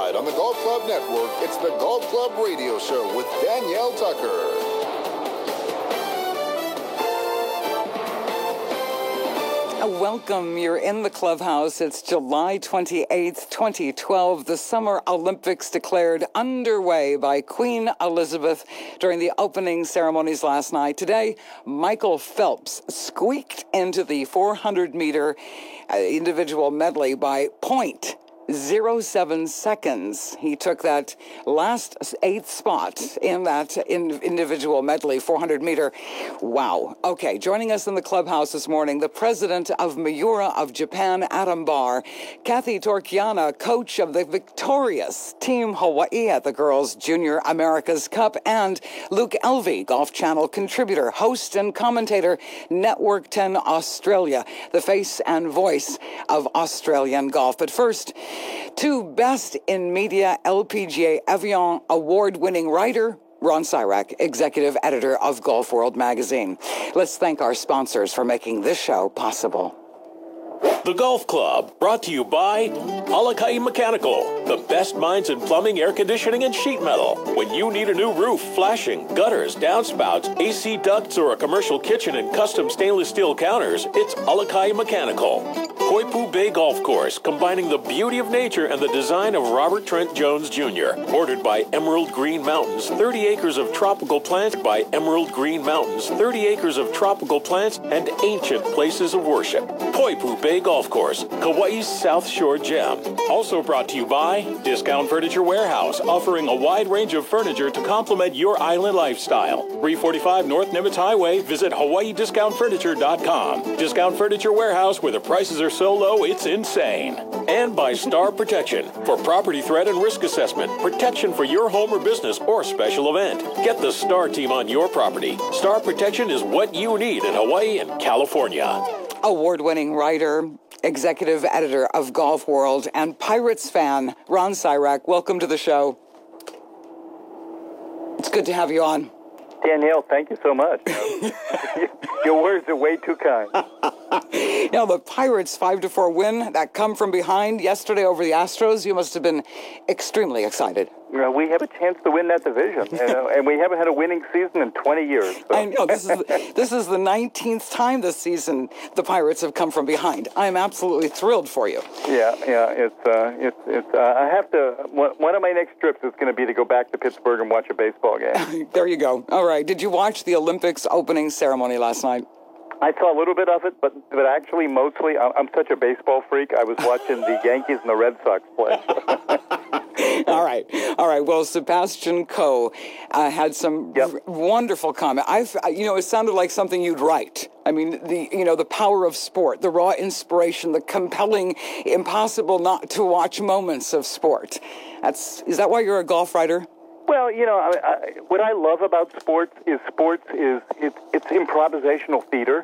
Tonight on the Golf Club Network, it's the Golf Club Radio Show with Danielle Tucker. Welcome. You're in the clubhouse. It's July 28th, 2012. The Summer Olympics declared underway by Queen Elizabeth during the opening ceremonies last night. Today, Michael Phelps squeaked into the 400-meter individual medley by 0.07 seconds. He took that last 8th spot in that individual medley, 400-meter. Wow. Okay, joining us in the clubhouse this morning, the president of Miura of Japan, Adam Barr, Kathy Torchiana, coach of the victorious Team Hawaii at the Girls Junior America's Cup, and Luke Elvey, Golf Channel contributor, host and commentator, Network 10 Australia, the face and voice of Australian golf. But first, to Best in Media LPGA Evian award-winning writer, Ron Sirak, executive editor of Golf World magazine. Let's thank our sponsors for making this show possible. The Golf Club, brought to you by Alakai Mechanical, the best minds in plumbing, air conditioning, and sheet metal. When you need a new roof, flashing, gutters, downspouts, AC ducts, or a commercial kitchen and custom stainless steel counters, it's Alakai Mechanical. Koipu Bay Golf Course, combining the beauty of nature and the design of Robert Trent Jones Jr. Bordered by Emerald Green Mountains, 30 acres of tropical plants by Emerald Green Mountains, 30 acres of tropical plants and ancient places of worship. Koipu Bay Golf Course, Kauai's South Shore gem. Also brought to you by Discount Furniture Warehouse, offering a wide range of furniture to complement your island lifestyle. 345 North Nimitz Highway. Visit HawaiiDiscountFurniture.com. Discount Furniture Warehouse, where the prices are so low it's insane. And by Star Protection, for property threat and risk assessment, protection for your home or business or special event. Get the Star team on your property. Star Protection is what you need in Hawaii and California. Award-winning writer, executive editor of Golf World, and Pirates fan, Ron Sirak. Welcome to the show. It's good to have you on. Danielle, thank you so much. Your words are way too kind. Now, the Pirates' 5-4 win, that come from behind yesterday over the Astros, you must have been extremely excited. We have a chance to win that division, and we haven't had a winning season in 20 years. So. I know. This is the 19th time this season the Pirates have come from behind. I'm absolutely thrilled for you. Yeah. It's. I have to. One of my next trips is going to be to go back to Pittsburgh and watch a baseball game. There you go. All right. Did you watch the Olympics opening ceremony last night? I saw a little bit of it, but actually mostly, I'm such a baseball freak, I was watching the Yankees and the Red Sox play. All right. Well, Sebastian Coe had some wonderful comment. It sounded like something you'd write. I mean, the power of sport, the raw inspiration, the compelling, impossible not to watch moments of sport. Is that why you're a golf writer? Well, what I love about sports is it's improvisational theater.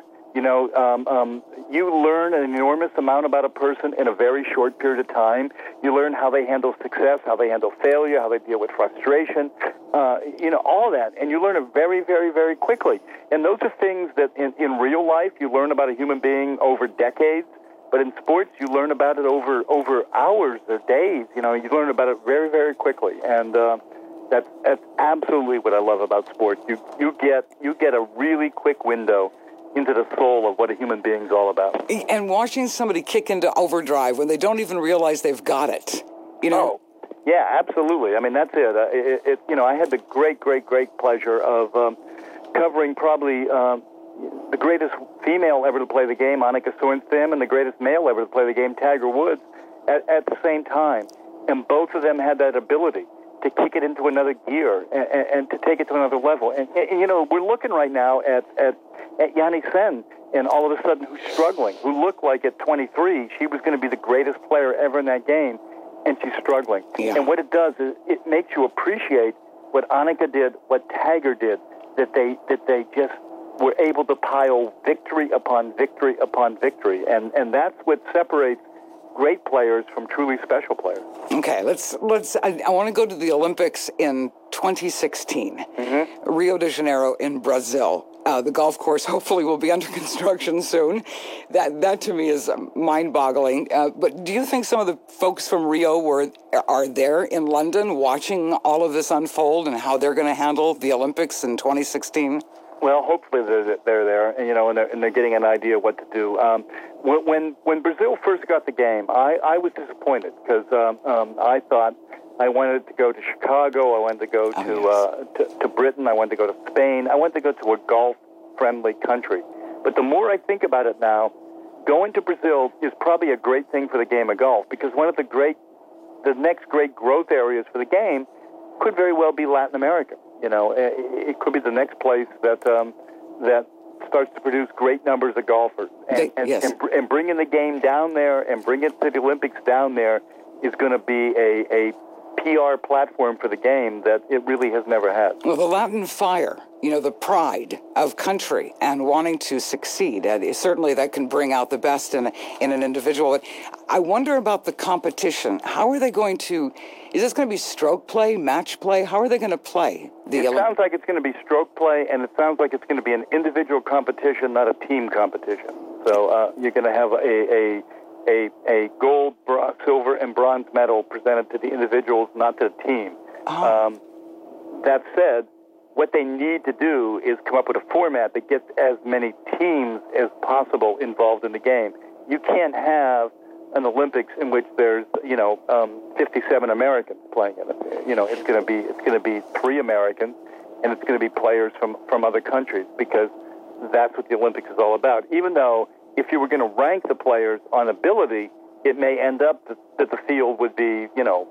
You learn an enormous amount about a person in a very short period of time. You learn how they handle success, how they handle failure, how they deal with frustration, all that. And you learn it very, very, very quickly. And those are things that in real life you learn about a human being over decades. But in sports, you learn about it over hours or days. You learn about it very, very quickly. And that's absolutely what I love about sports. You get a really quick window into the soul of what a human being's all about. And watching somebody kick into overdrive when they don't even realize they've got it, Oh, yeah, absolutely. I mean, that's it. I had the great pleasure of covering probably the greatest female ever to play the game, Annika Sorenstam, and the greatest male ever to play the game, Tiger Woods, at the same time. And both of them had that ability to kick it into another gear and to take it to another level. And we're looking right now at Yanni Sen, and all of a sudden who's struggling, who looked like at 23 she was going to be the greatest player ever in that game, and she's struggling. Yeah. And what it does is it makes you appreciate what Annika did, what Tiger did, that they just were able to pile victory upon victory upon victory, and that's what separates great players from truly special players. Okay, let's. I want to go to the Olympics in 2016, Rio de Janeiro in Brazil. The golf course hopefully will be under construction soon. That to me is mind-boggling. But do you think some of the folks from Rio are there in London watching all of this unfold and how they're going to handle the Olympics in 2016? Well, hopefully they're there, and they're getting an idea what to do. When Brazil first got the game, I was disappointed because I thought I wanted to go to Chicago, I wanted to go to Britain, I wanted to go to Spain, I wanted to go to a golf-friendly country. But the more I think about it now, going to Brazil is probably a great thing for the game of golf because one of the next great growth areas for the game could very well be Latin America. It could be the next place that starts to produce great numbers of golfers. And bringing the game down there and bringing it to the Olympics down there is going to be a PR platform for the game that it really has never had. Well, the Latin fire, the pride of country and wanting to succeed, certainly that can bring out the best in an individual. But I wonder about the competition. How are they going to... Is this going to be stroke play, match play? How are they going to play? It sounds like it's going to be stroke play, and it sounds like it's going to be an individual competition, not a team competition. So you're going to have a gold, silver, and bronze medal presented to the individuals, not to the team. Oh. That said, what they need to do is come up with a format that gets as many teams as possible involved in the game. You can't have an Olympics in which there's 57 Americans playing in it. It's going to be 3 Americans, and it's going to be players from other countries because that's what the Olympics is all about. Even though if you were going to rank the players on ability, it may end up that the field would be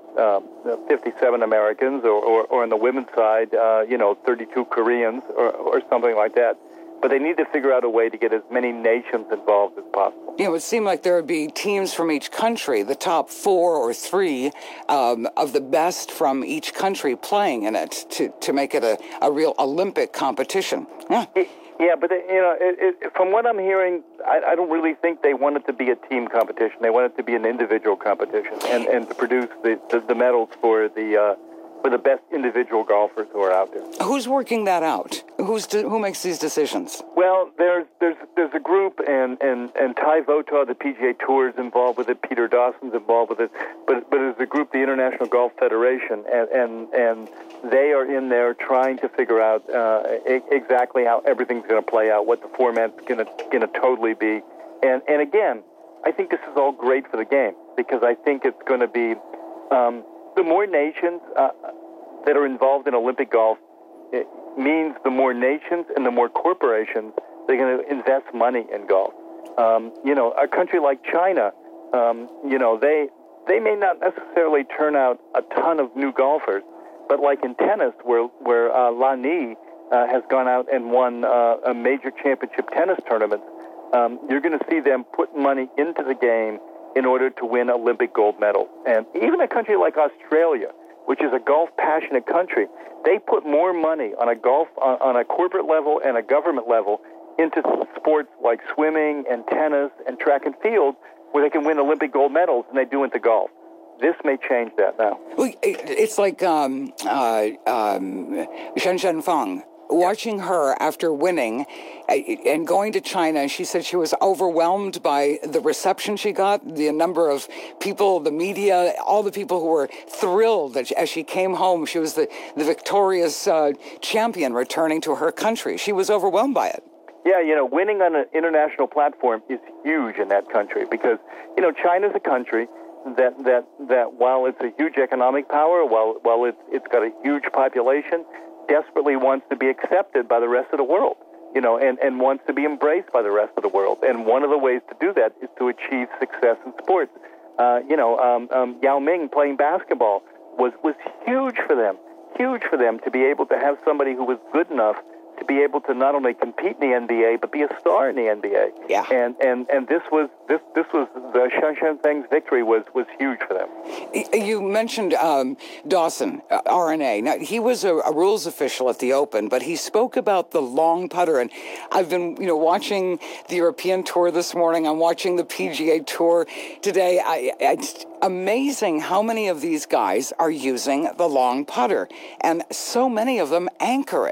57 Americans or on the women's side 32 Koreans or something like that. But they need to figure out a way to get as many nations involved as possible. It would seem like there would be teams from each country, the top 4 or 3 of the best from each country playing in it to make it a real Olympic competition. Yeah. Yeah, but from what I'm hearing, I don't really think they want it to be a team competition. They want it to be an individual competition and to produce the medals for the best individual golfers who are out there. Who's working that out? Who makes these decisions? Well, there's a group, and Ty Votah, the PGA Tour, is involved with it. Peter Dawson's involved with it. But there's a group, the International Golf Federation, and they are in there trying to figure out exactly how everything's going to play out, what the format's going to totally be. And again, I think this is all great for the game because I think it's going to be the more nations that are involved in Olympic golf, it means the more nations and the more corporations they're going to invest money in golf. A country like China, they may not necessarily turn out a ton of new golfers, but like in tennis, where Lani has gone out and won a major championship tennis tournament, you're going to see them put money into the game in order to win Olympic gold medals. And even a country like Australia, which is a golf-passionate country, they put more money on a corporate level and a government level into sports like swimming and tennis and track and field where they can win Olympic gold medals than they do into golf. This may change that now. Well, it's like Shen Zhenfang. Watching her after winning and going to China, she said she was overwhelmed by the reception she got, the number of people, the media, all the people who were thrilled that as she came home, she was the victorious champion returning to her country. She was overwhelmed by it. Yeah, winning on an international platform is huge in that country because, China's a country that while it's a huge economic power, while it's got a huge population, desperately wants to be accepted by the rest of the world, and wants to be embraced by the rest of the world. And one of the ways to do that is to achieve success in sports. Yao Ming playing basketball was huge for them to be able to have somebody who was good enough to be able to not only compete in the NBA but be a star in the NBA. Yeah. And this was the Shen Zhenfang's victory was huge for them. You mentioned Dawson, RNA. Now he was a rules official at the Open, but he spoke about the long putter. And I've been watching the European Tour this morning. I'm watching the PGA Tour today. It's amazing how many of these guys are using the long putter, and so many of them anchor it.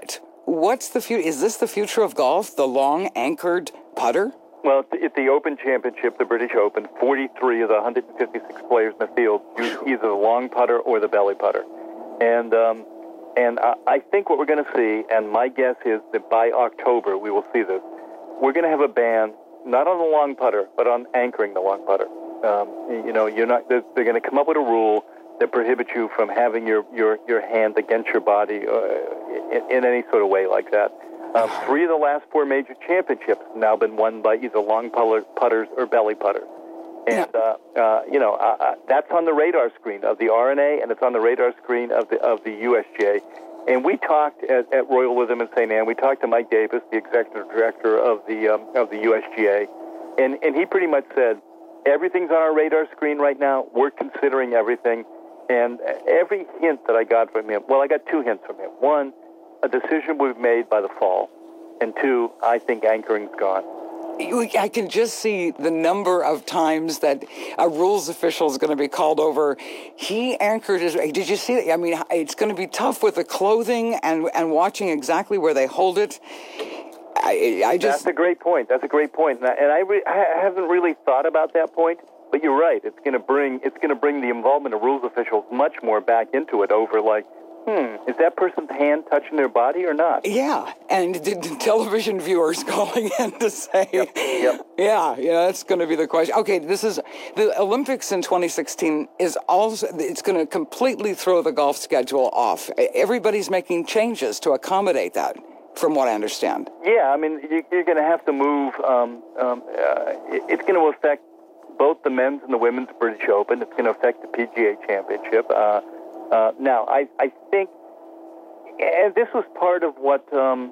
what's the future? Is this the future of golf, the long-anchored putter? Well, at the Open Championship, the British Open, 43 of the 156 players in the field use either the long putter or the belly putter. And I think what we're going to see, and my guess is that by October we will see this, we're going to have a ban, not on the long putter, but on anchoring the long putter. They're going to come up with a rule that prohibits you from having your hand against your body in any sort of way like that. 3 of the last 4 major championships have now been won by either long putters or belly putters. And, that's on the radar screen of the R&A, and it's on the radar screen of the USGA. And we talked at Royal Witham in St. Anne. We talked to Mike Davis, the executive director of the USGA, and he pretty much said, everything's on our radar screen right now. We're considering everything. And every hint that I got from him, well, I got 2 hints from him. 1, a decision will be made by the fall. And 2, I think anchoring's gone. I can just see the number of times that a rules official is going to be called over. He anchored his... Did you see that? I mean, it's going to be tough with the clothing and watching exactly where they hold it. That's a great point. That's a great point. And I haven't really thought about that point. But you're right. It's going to bring the involvement of rules officials much more back into it. Over like, is that person's hand touching their body or not? Yeah, and the television viewers calling in to say, Yep. Yeah, that's going to be the question. Okay, this is the Olympics in 2016 is also, it's going to completely throw the golf schedule off. Everybody's making changes to accommodate that, from what I understand. Yeah, I mean, you're going to have to move. It's going to affect both the men's and the women's British Open. It's going to affect the PGA Championship. Now, I think, and this was part of what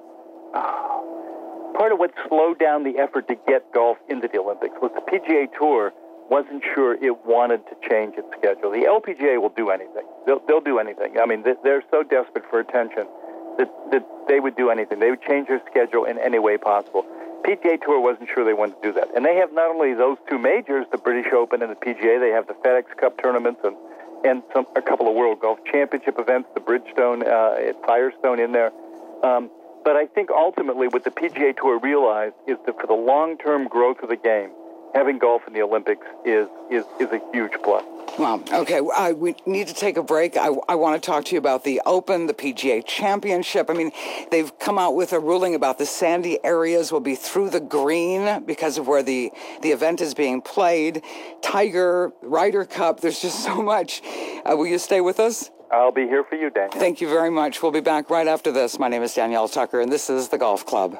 slowed down the effort to get golf into the Olympics, was the PGA Tour wasn't sure it wanted to change its schedule. The LPGA will do anything. They'll do anything. I mean, they're so desperate for attention that they would do anything. They would change their schedule in any way possible. PGA Tour wasn't sure they wanted to do that. And they have not only those 2 majors, the British Open and the PGA, they have the FedEx Cup tournaments and a couple of World Golf Championship events, the Bridgestone at Firestone in there. But I think ultimately what the PGA Tour realized is that for the long-term growth of the game, having golf in the Olympics is a huge plus. Wow. Okay, we need to take a break. I want to talk to you about the Open, the PGA Championship. I mean, they've come out with a ruling about the sandy areas will be through the green because of where the event is being played. Tiger, Ryder Cup, there's just so much. Will you stay with us? I'll be here for you, Daniel. Thank you very much. We'll be back right after this. My name is Danielle Tucker, and this is The Golf Club.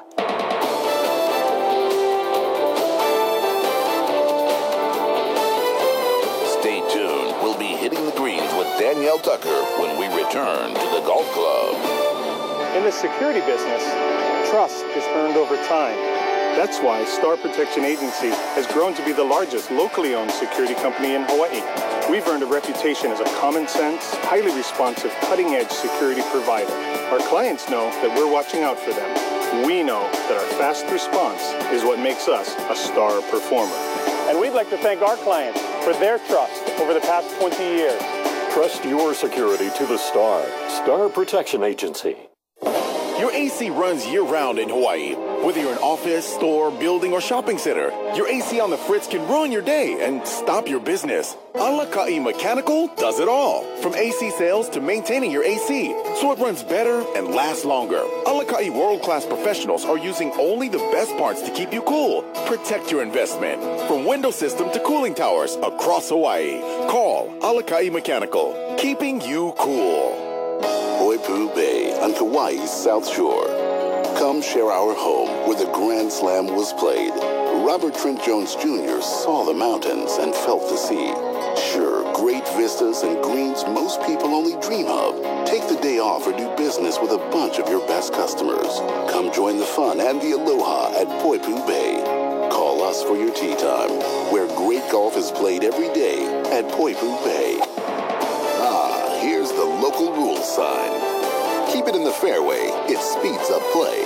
Danielle Tucker when we return to the Golf Club. In the security business, trust is earned over time. That's why Star Protection Agency has grown to be the largest locally owned security company in Hawaii. We've earned a reputation as a common sense, highly responsive, cutting-edge security provider. Our clients know that we're watching out for them. We know that our fast response is what makes us a star performer. And we'd like to thank our clients for their trust over the past 20 years. Trust your security to the Star. Star Protection Agency. Your AC runs year-round in Hawaii. Whether you're an office, store, building, or shopping center, your AC on the fritz can ruin your day and stop your business. Alakai Mechanical does it all. From AC sales to maintaining your AC, so it runs better and lasts longer. Alakai world-class professionals are using only the best parts to keep you cool. Protect your investment. From window system to cooling towers across Hawaii. Call Alakai Mechanical, keeping you cool. Poipu Bay on Kauai's South Shore. Come share our home where the Grand Slam was played. Robert Trent Jones Jr. saw the mountains and felt the sea. Sure, great vistas and greens most people only dream of. Take the day off or do business with a bunch of your best customers. Come join the fun and the aloha at Poipu Bay. Call us for your tee time, where great golf is played every day at Poipu Bay. Here's the local rules sign. Keep it in the fairway. It speeds up play.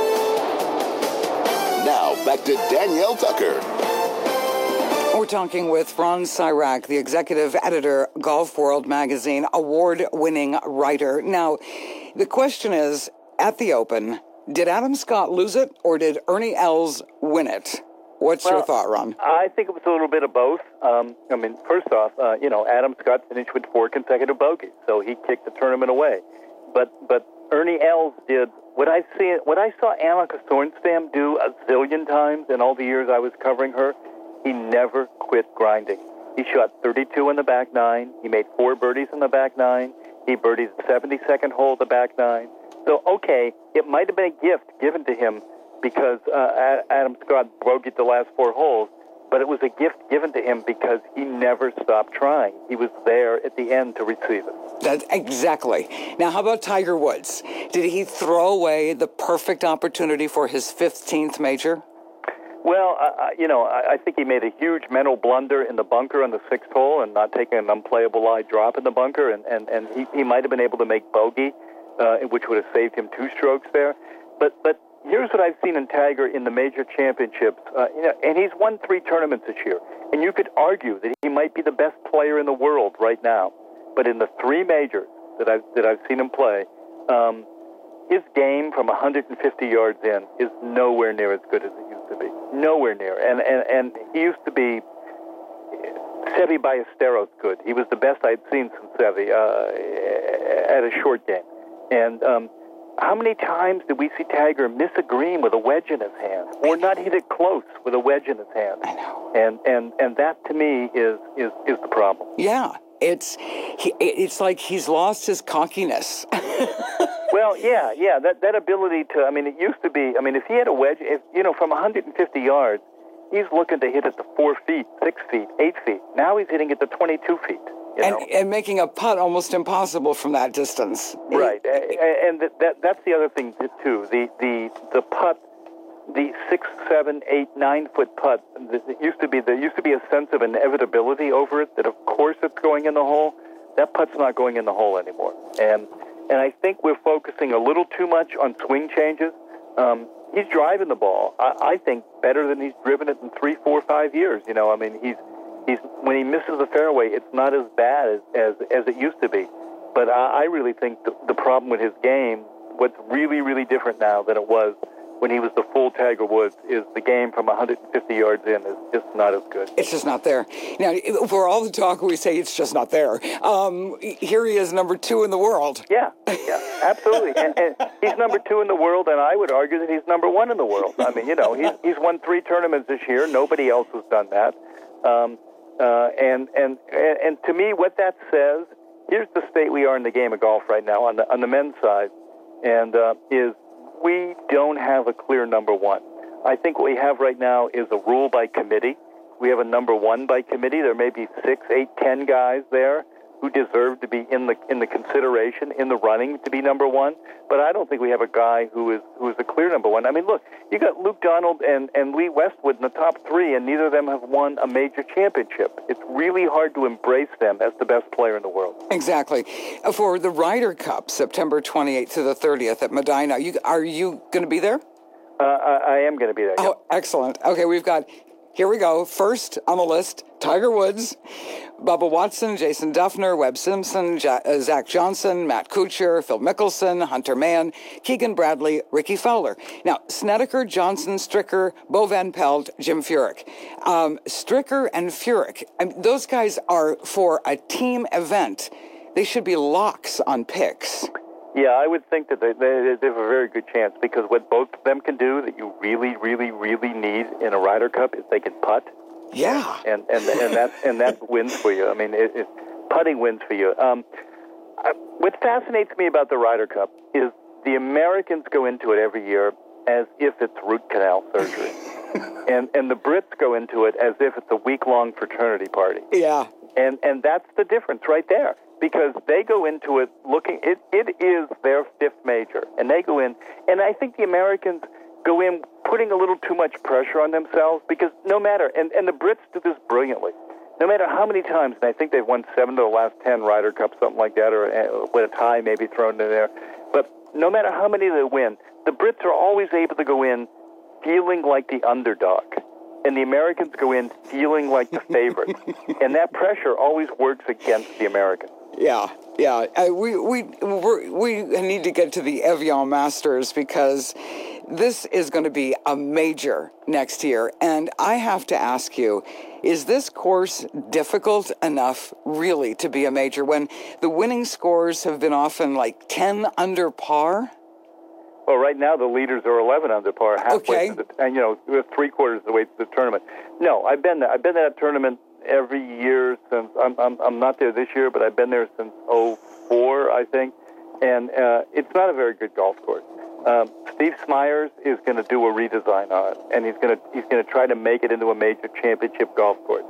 Now, back to Danielle Tucker. We're talking with Ron Cyrac, the executive editor, Golf World Magazine, award-winning writer. Now, the question is, at the Open, did Adam Scott lose it or did Ernie Els win it? What's your thought, Ron? I think it was a little bit of both. I mean, first off, Adam Scott finished with 4 consecutive bogeys, so he kicked the tournament away. But Ernie Els did what I saw Annika Sorenstam do a zillion times in all the years I was covering her. He never quit grinding. He shot 32 in the back nine. He made 4 birdies in the back nine. He birdied the 72nd hole of the back nine. So, okay, it might have been a gift given to him because Adam Scott bogeyed the last 4 holes, but it was a gift given to him because he never stopped trying. He was there at the end to receive it. That's exactly. Now, how about Tiger Woods? Did he throw away the perfect opportunity for his 15th major? Well, I think he made a huge mental blunder in the bunker on the 6th hole and not taking an unplayable lie drop in the bunker, and he might have been able to make bogey, which would have saved him 2 strokes there. But here's what I've seen in Tiger in the major championships, and he's won 3 tournaments this year, and you could argue that he might be the best player in the world right now. But in the 3 majors that I've seen him play, his game from 150 yards in is nowhere near as good as it used to be. Nowhere near. And he used to be Seve Ballesteros good. He was the best I'd seen since Seve at a short game. And how many times did we see Tiger miss a green with a wedge in his hand, or not hit it close with a wedge in his hand? I know. And that to me is the problem. Yeah, it's like he's lost his cockiness. Well, yeah, that ability to, I mean, it used to be, I mean, if he had a wedge, from 150 yards, he's looking to hit it to 4 feet, 6 feet, 8 feet. Now he's hitting it to 22 feet. And making a putt almost impossible from that distance. Right, and that's the other thing too. The putt, the 6, 7, 8, 9 foot putt. There used to be a sense of inevitability over it. That of course it's going in the hole. That putt's not going in the hole anymore. And I think we're focusing a little too much on swing changes. He's driving the ball, I think, better than he's driven it in 3, 4, 5 years. I mean, he's when he misses the fairway, it's not as bad as it used to be. But I really think the problem with his game, what's really, really different now than it was when he was the full Tiger Woods, is the game from 150 yards in is just not as good. It's just not there. Now, for all the talk, we say it's just not there. Here he is, number 2 in the world. Yeah, absolutely. and he's number 2 in the world, and I would argue that he's number 1 in the world. I mean, he's won 3 tournaments this year. Nobody else has done that. And to me, what that says, here's the state we are in the game of golf right now on the men's side, and is we don't have a clear number 1. I think what we have right now is a rule by committee. We have a number 1 by committee. There may be 6, 8, 10 guys there who deserve to be in the consideration, in the running to be number 1. But I don't think we have a guy who is a clear number 1. I mean, look, you got Luke Donald and Lee Westwood in the top 3, and neither of them have won a major championship. It's really hard to embrace them as the best player in the world. Exactly. For the Ryder Cup, September 28th to the 30th at Medina, are you going to be there? I am going to be there. Oh, excellent. Okay, here we go. First on the list, Tiger Woods, Bubba Watson, Jason Duffner, Webb Simpson, Zach Johnson, Matt Kuchar, Phil Mickelson, Hunter Mann, Keegan Bradley, Ricky Fowler. Now, Snedeker, Johnson, Stricker, Bo Van Pelt, Jim Furyk. Stricker and Furyk, those guys are for a team event. They should be locks on picks. Yeah, I would think that they have a very good chance, because what both of them can do that you really, really, really need in a Ryder Cup is they can putt. Yeah, and that wins for you. I mean, putting wins for you. What fascinates me about the Ryder Cup is the Americans go into it every year as if it's root canal surgery, and the Brits go into it as if it's a week-long fraternity party. Yeah, and that's the difference right there. Because they go into it looking, it is their 5th major, and they go in, and I think the Americans go in putting a little too much pressure on themselves, because no matter, and the Brits do this brilliantly, no matter how many times, and I think they've won 7 of the last 10 Ryder Cups, something like that, or with a tie maybe thrown in there, but no matter how many they win, the Brits are always able to go in feeling like the underdog. And the Americans go in feeling like the favorite. And that pressure always works against the Americans. Yeah, Yeah. We need to get to the Evian Masters because this is going to be a major next year. And I have to ask you, is this course difficult enough really to be a major when the winning scores have been often like 10 under par? Well, right now the leaders are 11 under par, halfway Okay. and we're three-quarters of the way to the tournament. No, I've been there. I've been to that tournament every year since I'm not there this year, but I've been there since '04, I think. And it's not a very good golf course. Steve Smyers is going to do a redesign on it, and he's going to try to make it into a major championship golf course.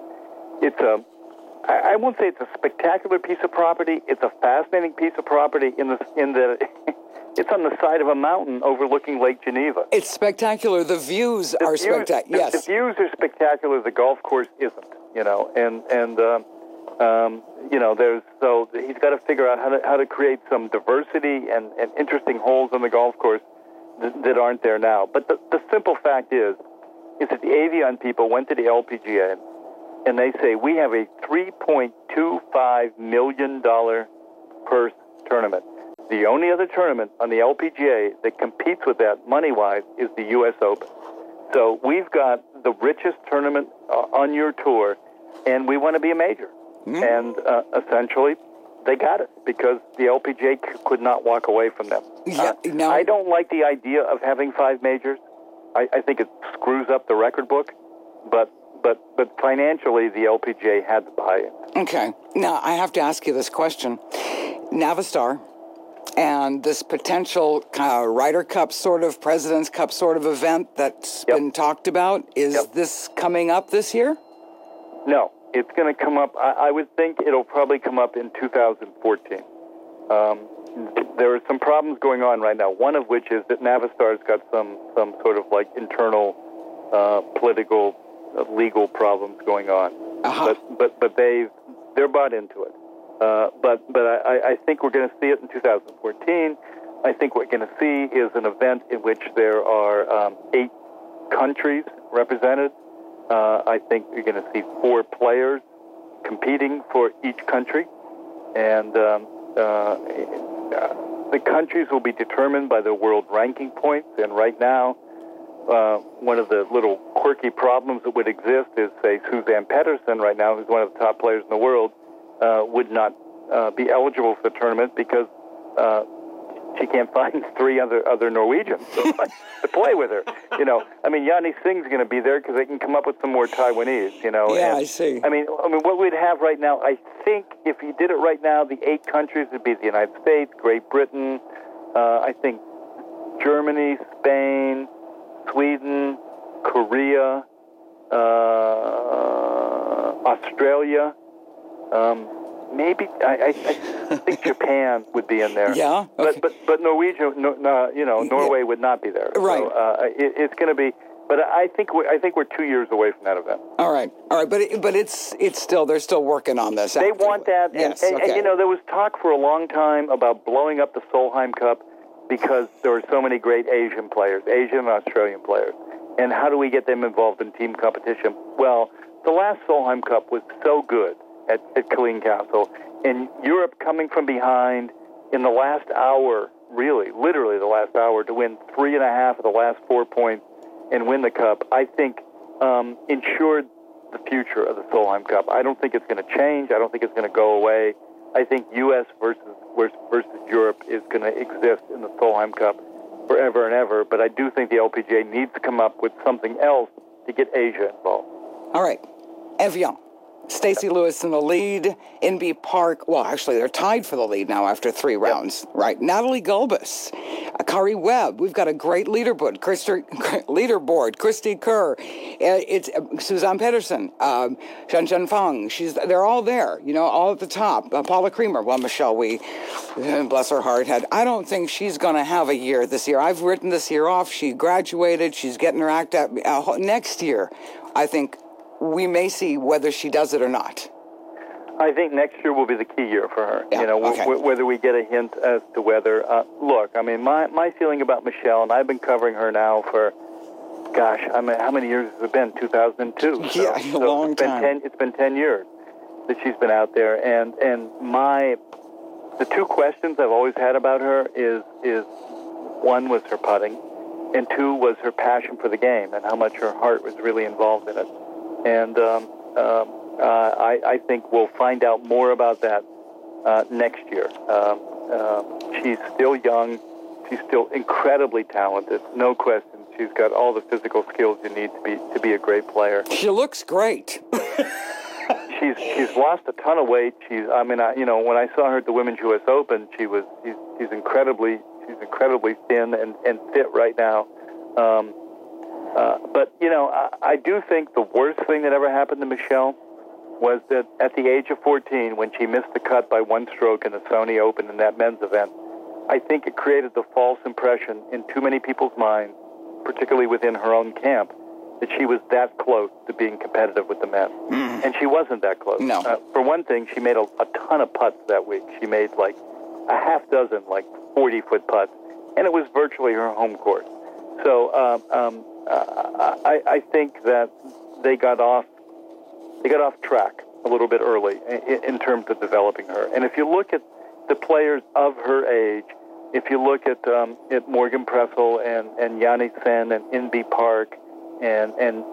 I won't say it's a spectacular piece of property. It's a fascinating piece of property in the it's on the side of a mountain overlooking Lake Geneva. It's spectacular. The views are spectacular. Yes, the views are spectacular. The golf course isn't. So he's got to figure out how to create some diversity and interesting holes on the golf course that aren't there now. But the simple fact is that the Evian people went to the LPGA and they say we have a $3.25 million purse tournament. The only other tournament on the LPGA that competes with that money-wise is the U.S. Open. So we've got the richest tournament on your tour, and we want to be a major. And essentially, they got it because the LPGA could not walk away from them. I don't like the idea of having 5 majors. I think it screws up the record book, but financially, the LPGA had to buy it. Okay. Now, I have to ask you this question. Navistar and this potential Ryder Cup sort of, President's Cup sort of event that's been talked about, is this coming up this year? No, it's going to come up. I would think it'll probably come up in 2014. There are some problems going on right now, one of which is that Navistar's got some sort of like internal political, legal problems going on. But they're bought into it. But I think we're going to see it in 2014. I think what we're going to see is an event in which there are 8 countries represented. I think you're going to see 4 players competing for each country. And the countries will be determined by the world ranking points. And right now, one of the little quirky problems that would exist is, say, Suzanne Pettersson right now, who's one of the top players in the world, would not be eligible for the tournament because she can't find 3 other Norwegians to play with her. Yanni Singh's going to be there because they can come up with some more Taiwanese. Yeah, I see. I mean, what we'd have right now, I think, if you did it right now, the 8 countries would be the United States, Great Britain, I think Germany, Spain, Sweden, Korea, Australia. Maybe I think Japan would be in there. Yeah. Okay. But Norwegian, Norway would not be there. Right. So, it's going to be. But I think we're 2 years away from that event. All right. But it's still, they're still working on this. They want that. Yes. And there was talk for a long time about blowing up the Solheim Cup because there were so many great Asian and Australian players. And how do we get them involved in team competition? Well, the last Solheim Cup was so good at Killeen Castle, and Europe coming from behind in the last hour, literally the last hour, to win 3.5 of the last 4 points and win the Cup, I think ensured the future of the Solheim Cup. I don't think it's going to change. I don't think it's going to go away. I think U.S. versus Europe is going to exist in the Solheim Cup forever and ever, but I do think the LPGA needs to come up with something else to get Asia involved. All right. Evian. Stacey Lewis in the lead. Inbee Park, well, actually, they're tied for the lead now after 3 rounds, right? Natalie Gulbis, Kari Webb. We've got a great leaderboard. Christy Kerr. It's Suzanne Pettersson, Shen Fang. They're all there, all at the top. Paula Creamer. Well, Michelle Wee, bless her heart, I don't think she's going to have a year this year. I've written this year off. She graduated. She's getting her act up. Next year, I think we may see whether she does it or not. I think next year will be the key year for her. Yeah, whether we get a hint as to whether. Look, I mean, my feeling about Michelle, and I've been covering her now for, how many years has it been? 2002. Yeah, a long time. It's been 10 years that she's been out there, and my the two questions I've always had about her is one was her putting, and two was her passion for the game and how much her heart was really involved in it. And I think we'll find out more about that next year. She's still young. She's still incredibly talented, no question. She's got all the physical skills you need to be a great player. She looks great. She's lost a ton of weight. When I saw her at the Women's U.S. Open, she's incredibly thin and fit right now. But I do think the worst thing that ever happened to Michelle was that at the age of 14, when she missed the cut by one stroke in the Sony Open in that men's event, I think it created the false impression in too many people's minds, particularly within her own camp, that she was that close to being competitive with the men. And she wasn't that close. No. For one thing, she made a ton of putts that week. She made like a half dozen, 40-foot putts, and it was virtually her home course. So I think that they got off track a little bit early in terms of developing her. And if you look at the players of her age, if you look at Morgan Pressel and Yanni Sen and Inbee Park and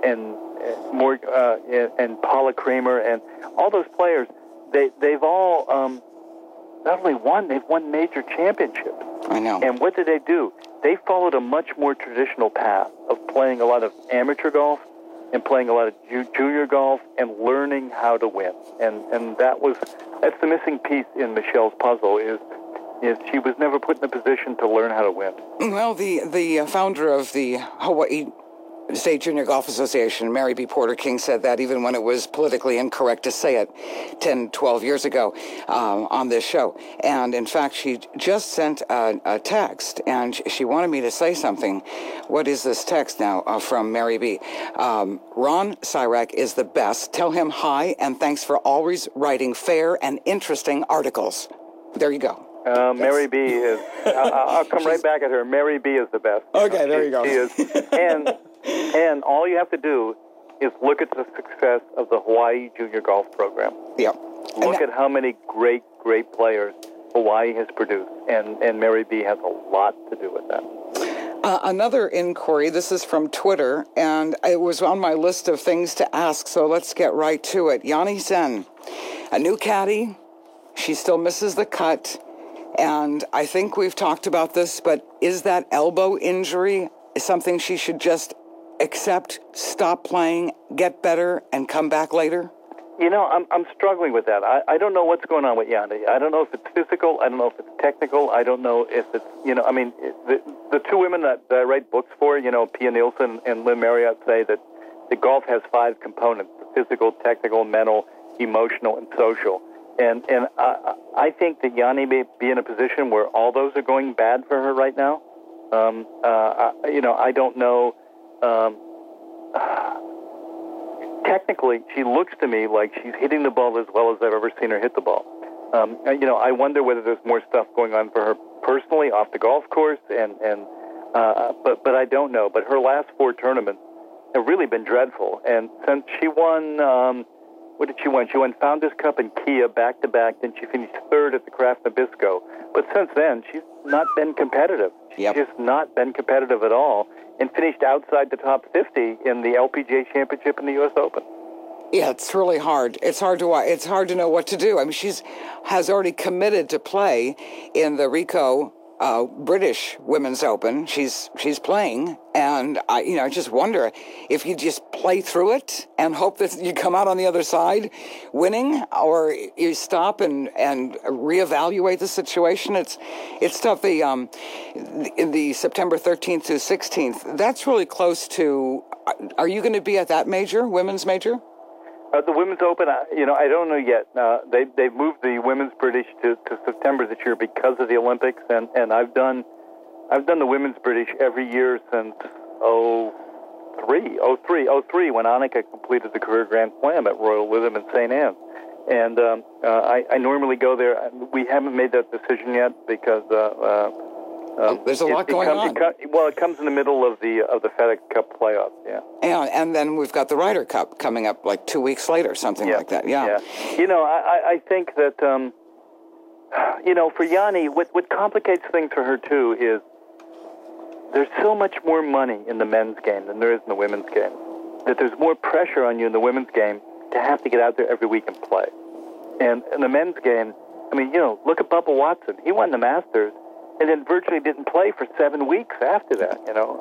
Paula Creamer and all those players, they've all not only won, they've won major championships. I know. And what did they do? They followed a much more traditional path of playing a lot of amateur golf and playing a lot of junior golf and learning how to win. And that's the missing piece in Michelle's puzzle is she was never put in a position to learn how to win. Well, the founder of the Hawaii State Junior Golf Association, Mary B. Porter King, said that even when it was politically incorrect to say it 10, 12 years ago on this show. And in fact, she just sent a text, and she wanted me to say something. What is this text now from Mary B? Ron Cyrac is the best. Tell him hi, and thanks for always writing fair and interesting articles. There you go. Mary B is, I'll come right back at her. Mary B is the best. Okay, there you go. She is. And all you have to do is look at the success of the Hawaii Junior Golf Program. Yep. Look at how many great players Hawaii has produced, and Mary B has a lot to do with that. Another inquiry, this is from Twitter, and it was on my list of things to ask, so let's get right to it. Yanni Sen, a new caddy, she still misses the cut, and I think we've talked about this, but is that elbow injury something she should just accept, stop playing, get better, and come back later? I'm struggling with that. I don't know what's going on with Yanni. I don't know if it's physical. I don't know if it's technical. I don't know if it's, the two women that I write books for, Pia Nielsen and Lynn Marriott, say that the golf has 5 components: physical, technical, mental, emotional, and social. And I think that Yanni may be in a position where all those are going bad for her right now. I don't know. Technically, she looks to me like she's hitting the ball as well as I've ever seen her hit the ball. I wonder whether there's more stuff going on for her personally off the golf course, but I don't know. But her last 4 tournaments have really been dreadful. And since she won, what did she win? She won Founders Cup and Kia back-to-back, then she finished 3rd at the Kraft Nabisco. But since then, she's not been competitive. She's just not been competitive at all, and finished outside the top 50 in the LPGA Championship and the U.S. Open. Yeah, it's really hard. It's hard to know what to do. I mean, has already committed to play in the Ricoh British Women's Open. She's playing, and I just wonder if you just play through it and hope that you come out on the other side winning, or you stop and reevaluate the situation. It's tough. The September 13th to 16th, that's really close to. Are you going to be at that women's major? The Women's Open, I don't know yet. They've moved the Women's British to September this year because of the Olympics, and I've done the Women's British every year since 03 when Annika completed the career Grand Slam at Royal Lytham in St. Anne's. And I normally go there. We haven't made that decision yet because there's a lot going on. It comes in the middle of the FedEx Cup playoffs, yeah. And then we've got the Ryder Cup coming up like 2 weeks later, something like that, yeah. I think that for Yanni, what complicates things for her, too, is there's so much more money in the men's game than there is in the women's game. That there's more pressure on you in the women's game to have to get out there every week and play. And in the men's game, look at Bubba Watson. He won the Masters and then virtually didn't play for 7 weeks after that,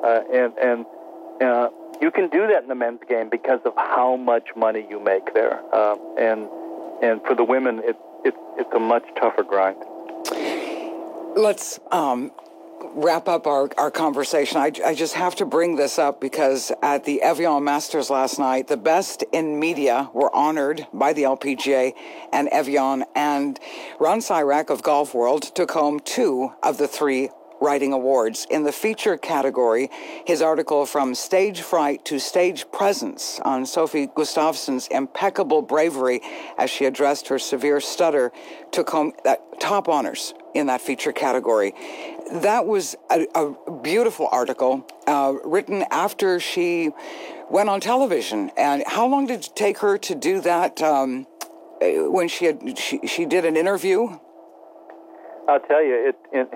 you can do that in the men's game because of how much money you make there. And for the women, it's a much tougher grind. Let's wrap up our conversation. I just have to bring this up because at the Evian Masters last night, the best in media were honored by the LPGA and Evian, and Ron Sirak of Golf World took home 2 of the 3 writing awards. In the feature category, his article From Stage Fright to Stage Presence on Sophie Gustafsson's impeccable bravery as she addressed her severe stutter took home top honors in that feature category. That was a beautiful article written after she went on television. And how long did it take her to do that when she did an interview? I'll tell you,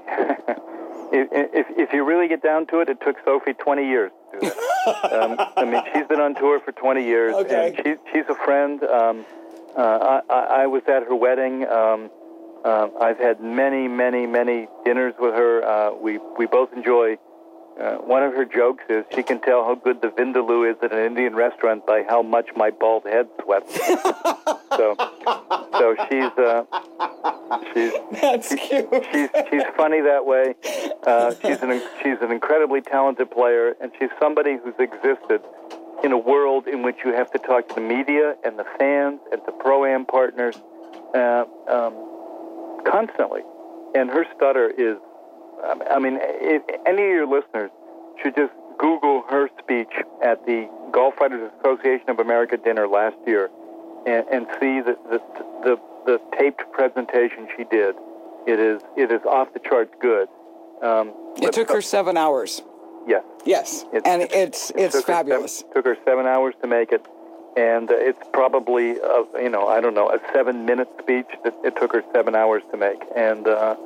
if you really get down to it, it took Sophie 20 years to do that. She's been on tour for 20 years, okay. And she's a friend. I was at her wedding. I've had many, many, many dinners with her. We both enjoy. One of her jokes is she can tell how good the vindaloo is at an Indian restaurant by how much my bald head sweats. so she's that's cute. She's funny that way. She's an incredibly talented player, and she's somebody who's existed in a world in which you have to talk to the media and the fans and the pro-am partners constantly. And her stutter is, if any of your listeners should just Google her speech at the Golf Writers Association of America dinner last year and see the taped presentation she did. It is off the charts good. It took her 7 hours. Yes. Yes, it's fabulous. It took her 7 hours to make it, and it's probably a 7-minute speech that it took her 7 hours to make, and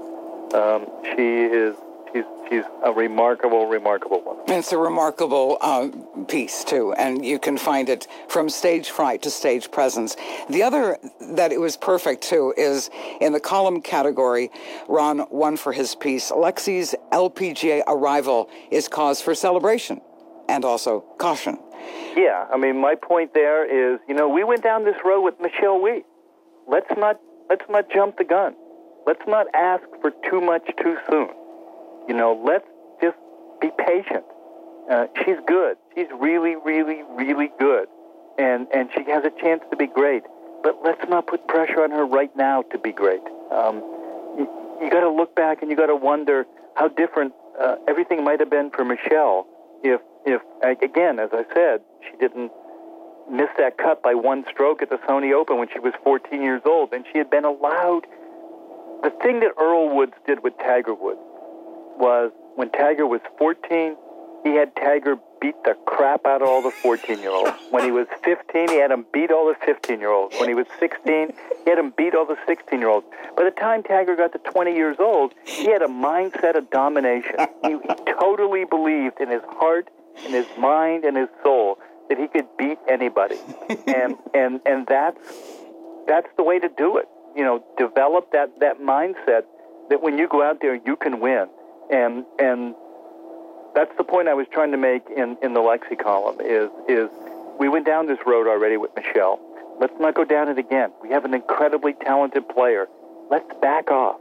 she's a remarkable woman. And it's a remarkable piece too, and you can find it From Stage Fright to Stage Presence. The other that it was perfect too is in the column category. Ron won for his piece. Lexi's LPGA arrival is cause for celebration and also caution. Yeah, my point there is, we went down this road with Michelle Wie. Let's not jump the gun. Let's not ask for too much too soon. Let's just be patient. She's good. She's really, really, really good. And she has a chance to be great. But let's not put pressure on her right now to be great. You got to look back and you got to wonder how different everything might have been for Michelle if again, as I said, she didn't miss that cut by 1 stroke at the Sony Open when she was 14 years old, and she had been allowed. The thing that Earl Woods did with Tiger Woods was when Tiger was 14, he had Tiger beat the crap out of all the 14-year-olds. When he was 15, he had him beat all the 15-year-olds. When he was 16, he had him beat all the 16-year-olds. By the time Tiger got to 20 years old, he had a mindset of domination. He totally believed in his heart, in his mind, and his soul that he could beat anybody. And that's the way to do it. Develop that mindset that when you go out there, you can win. And that's the point I was trying to make in the Lexi column is we went down this road already with Michelle. Let's not go down it again. We have an incredibly talented player. Let's back off.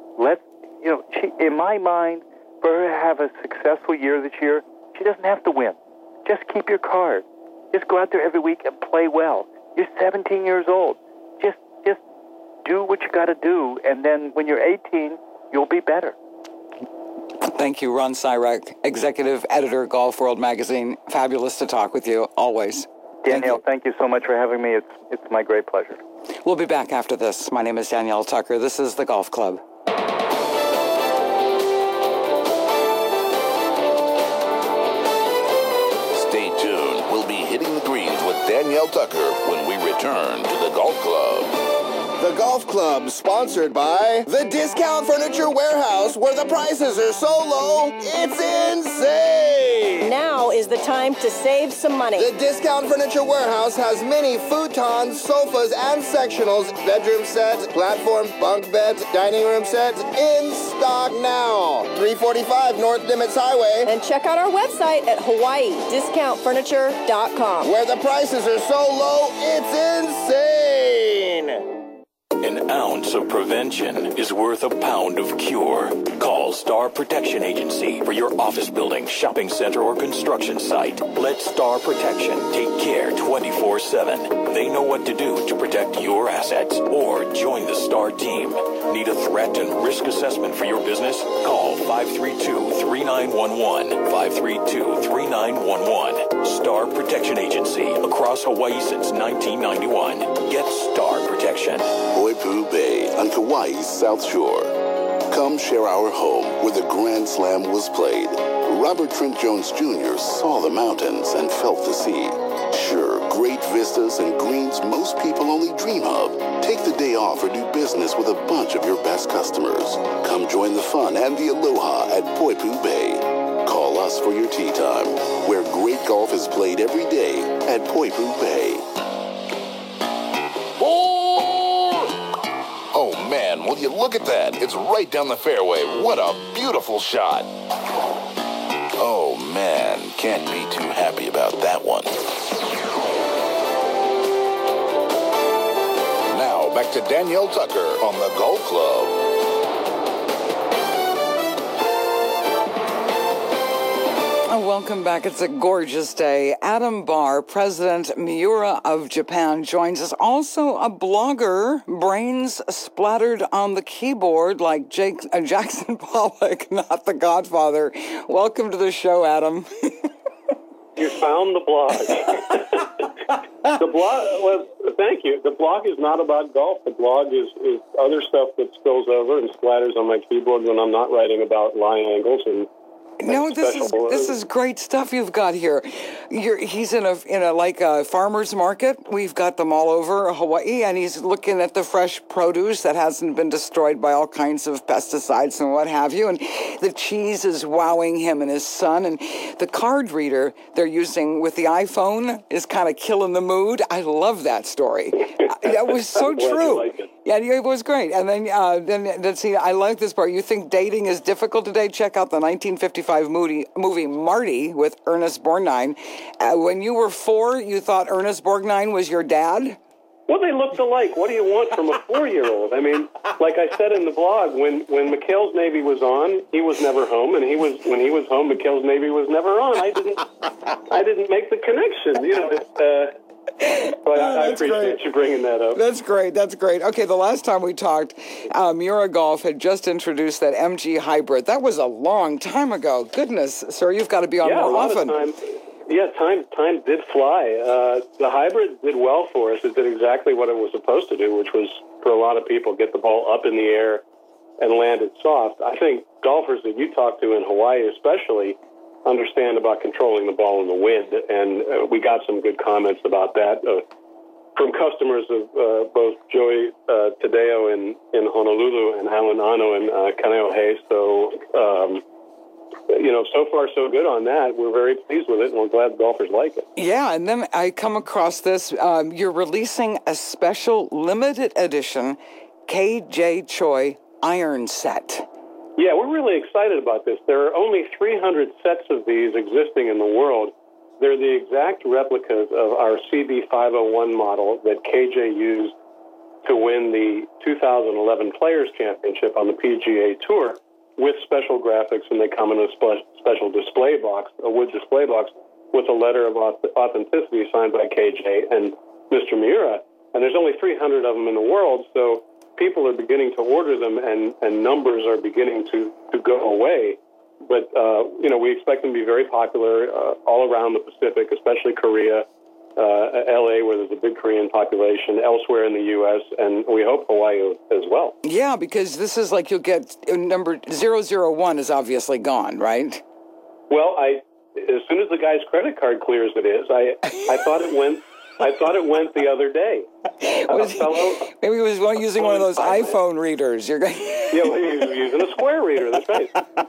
In my mind, for her to have a successful year this year, she doesn't have to win. Just keep your card. Just go out there every week and play well. You're 17 years old. Just do what you got to do, and then when you're 18, you'll be better. Thank you, Ron Sirak, Executive Editor, Golf World Magazine. Fabulous to talk with you, always. Danielle, thank you so much for having me. It's my great pleasure. We'll be back after this. My name is Danielle Tucker. This is The Golf Club. Stay tuned. We'll be hitting the greens with Danielle Tucker when we return to The Golf Club. The Golf Club, sponsored by the Discount Furniture Warehouse, where the prices are so low, it's insane! Now is the time to save some money. The Discount Furniture Warehouse has many futons, sofas, and sectionals, bedroom sets, platforms, bunk beds, dining room sets, in stock now. 345 North Nimitz Highway. And check out our website at HawaiiDiscountFurniture.com. Where the prices are so low, it's insane! An ounce of prevention is worth a pound of cure. Call Star Protection Agency for your office building, shopping center, or construction site. Let Star Protection take care 24/7. They know what to do to protect your assets. Or join the Star team. Need a threat and risk assessment for your business? Call 532-3911. 532-3911. Star Protection Agency. Across Hawaii since 1991. Get Star Protection. Poipu Bay on Kauai's South Shore. Come share our home where the Grand Slam was played. Robert Trent Jones Jr. saw the mountains and felt the sea. Sure, great vistas and greens most people only dream of. Take the day off or do business with a bunch of your best customers. Come join the fun and the aloha at Poipu Bay. Call us for your tea time, where great golf is played every day at Poipu Bay. Oh man, will you look at that? It's right down the fairway. What a beautiful shot. Oh man, can't be too happy about that one. Now back to Danielle Tucker on the Golf Club. Welcome back. It's a gorgeous day. Adam Barr, President Miura of Japan, joins us. Also a blogger, brains splattered on the keyboard like Jackson Pollock, not the Godfather. Welcome to the show, Adam. You found the blog. The blog, well, thank you. The blog is not about golf. The blog is other stuff that spills over and splatters on my keyboard when I'm not writing about line angles and no, this is great stuff you've got here. He's in a farmer's market. We've got them all over Hawaii, and he's looking at the fresh produce that hasn't been destroyed by all kinds of pesticides and what have you. And the cheese is wowing him and his son. And the card reader they're using with the iPhone is kind of killing the mood. I love that story. That was so true. Yeah, it was great. And then let's see, I like this part. You think dating is difficult today? Check out the 1955 movie Marty with Ernest Borgnine. When you were 4, you thought Ernest Borgnine was your dad? Well, they looked alike. What do you want from a 4-year-old? I mean, like I said in the blog, when McHale's Navy was on, he was never home, and when he was home, McHale's Navy was never on. I didn't make the connection. You know, but I appreciate you bringing that up. That's great. That's great. Okay, the last time we talked, Miura Golf had just introduced that MG Hybrid. That was a long time ago. Goodness, sir, you've got to be on more often. Time did fly. The Hybrid did well for us. It did exactly what it was supposed to do, which was, for a lot of people, get the ball up in the air and land it soft. I think golfers that you talk to in Hawaii especially understand about controlling the ball in the wind, and we got some good comments about that from customers of both Joey Tadeo in Honolulu and Alan Ano in Kaneohe. So, so far so good on that. We're very pleased with it, and we're glad golfers like it. Yeah, and then I come across this. You're releasing a special limited edition KJ Choi iron set. Yeah, we're really excited about this. There are only 300 sets of these existing in the world. They're the exact replicas of our CB501 model that KJ used to win the 2011 Players' Championship on the PGA Tour with special graphics, and they come in a special display box, a wood display box, with a letter of authenticity signed by KJ and Mr. Miura. And there's only 300 of them in the world, so people are beginning to order them, and numbers are beginning to go away. But, we expect them to be very popular all around the Pacific, especially Korea, L.A., where there's a big Korean population, elsewhere in the U.S., and we hope Hawaii as well. Yeah, because this is like you'll get number 001 is obviously gone, right? Well, as soon as the guy's credit card clears, it is. I thought it went I thought it went the other day. Maybe he was using one of those iPhone readers. Yeah, well, he was using a square reader. That's right.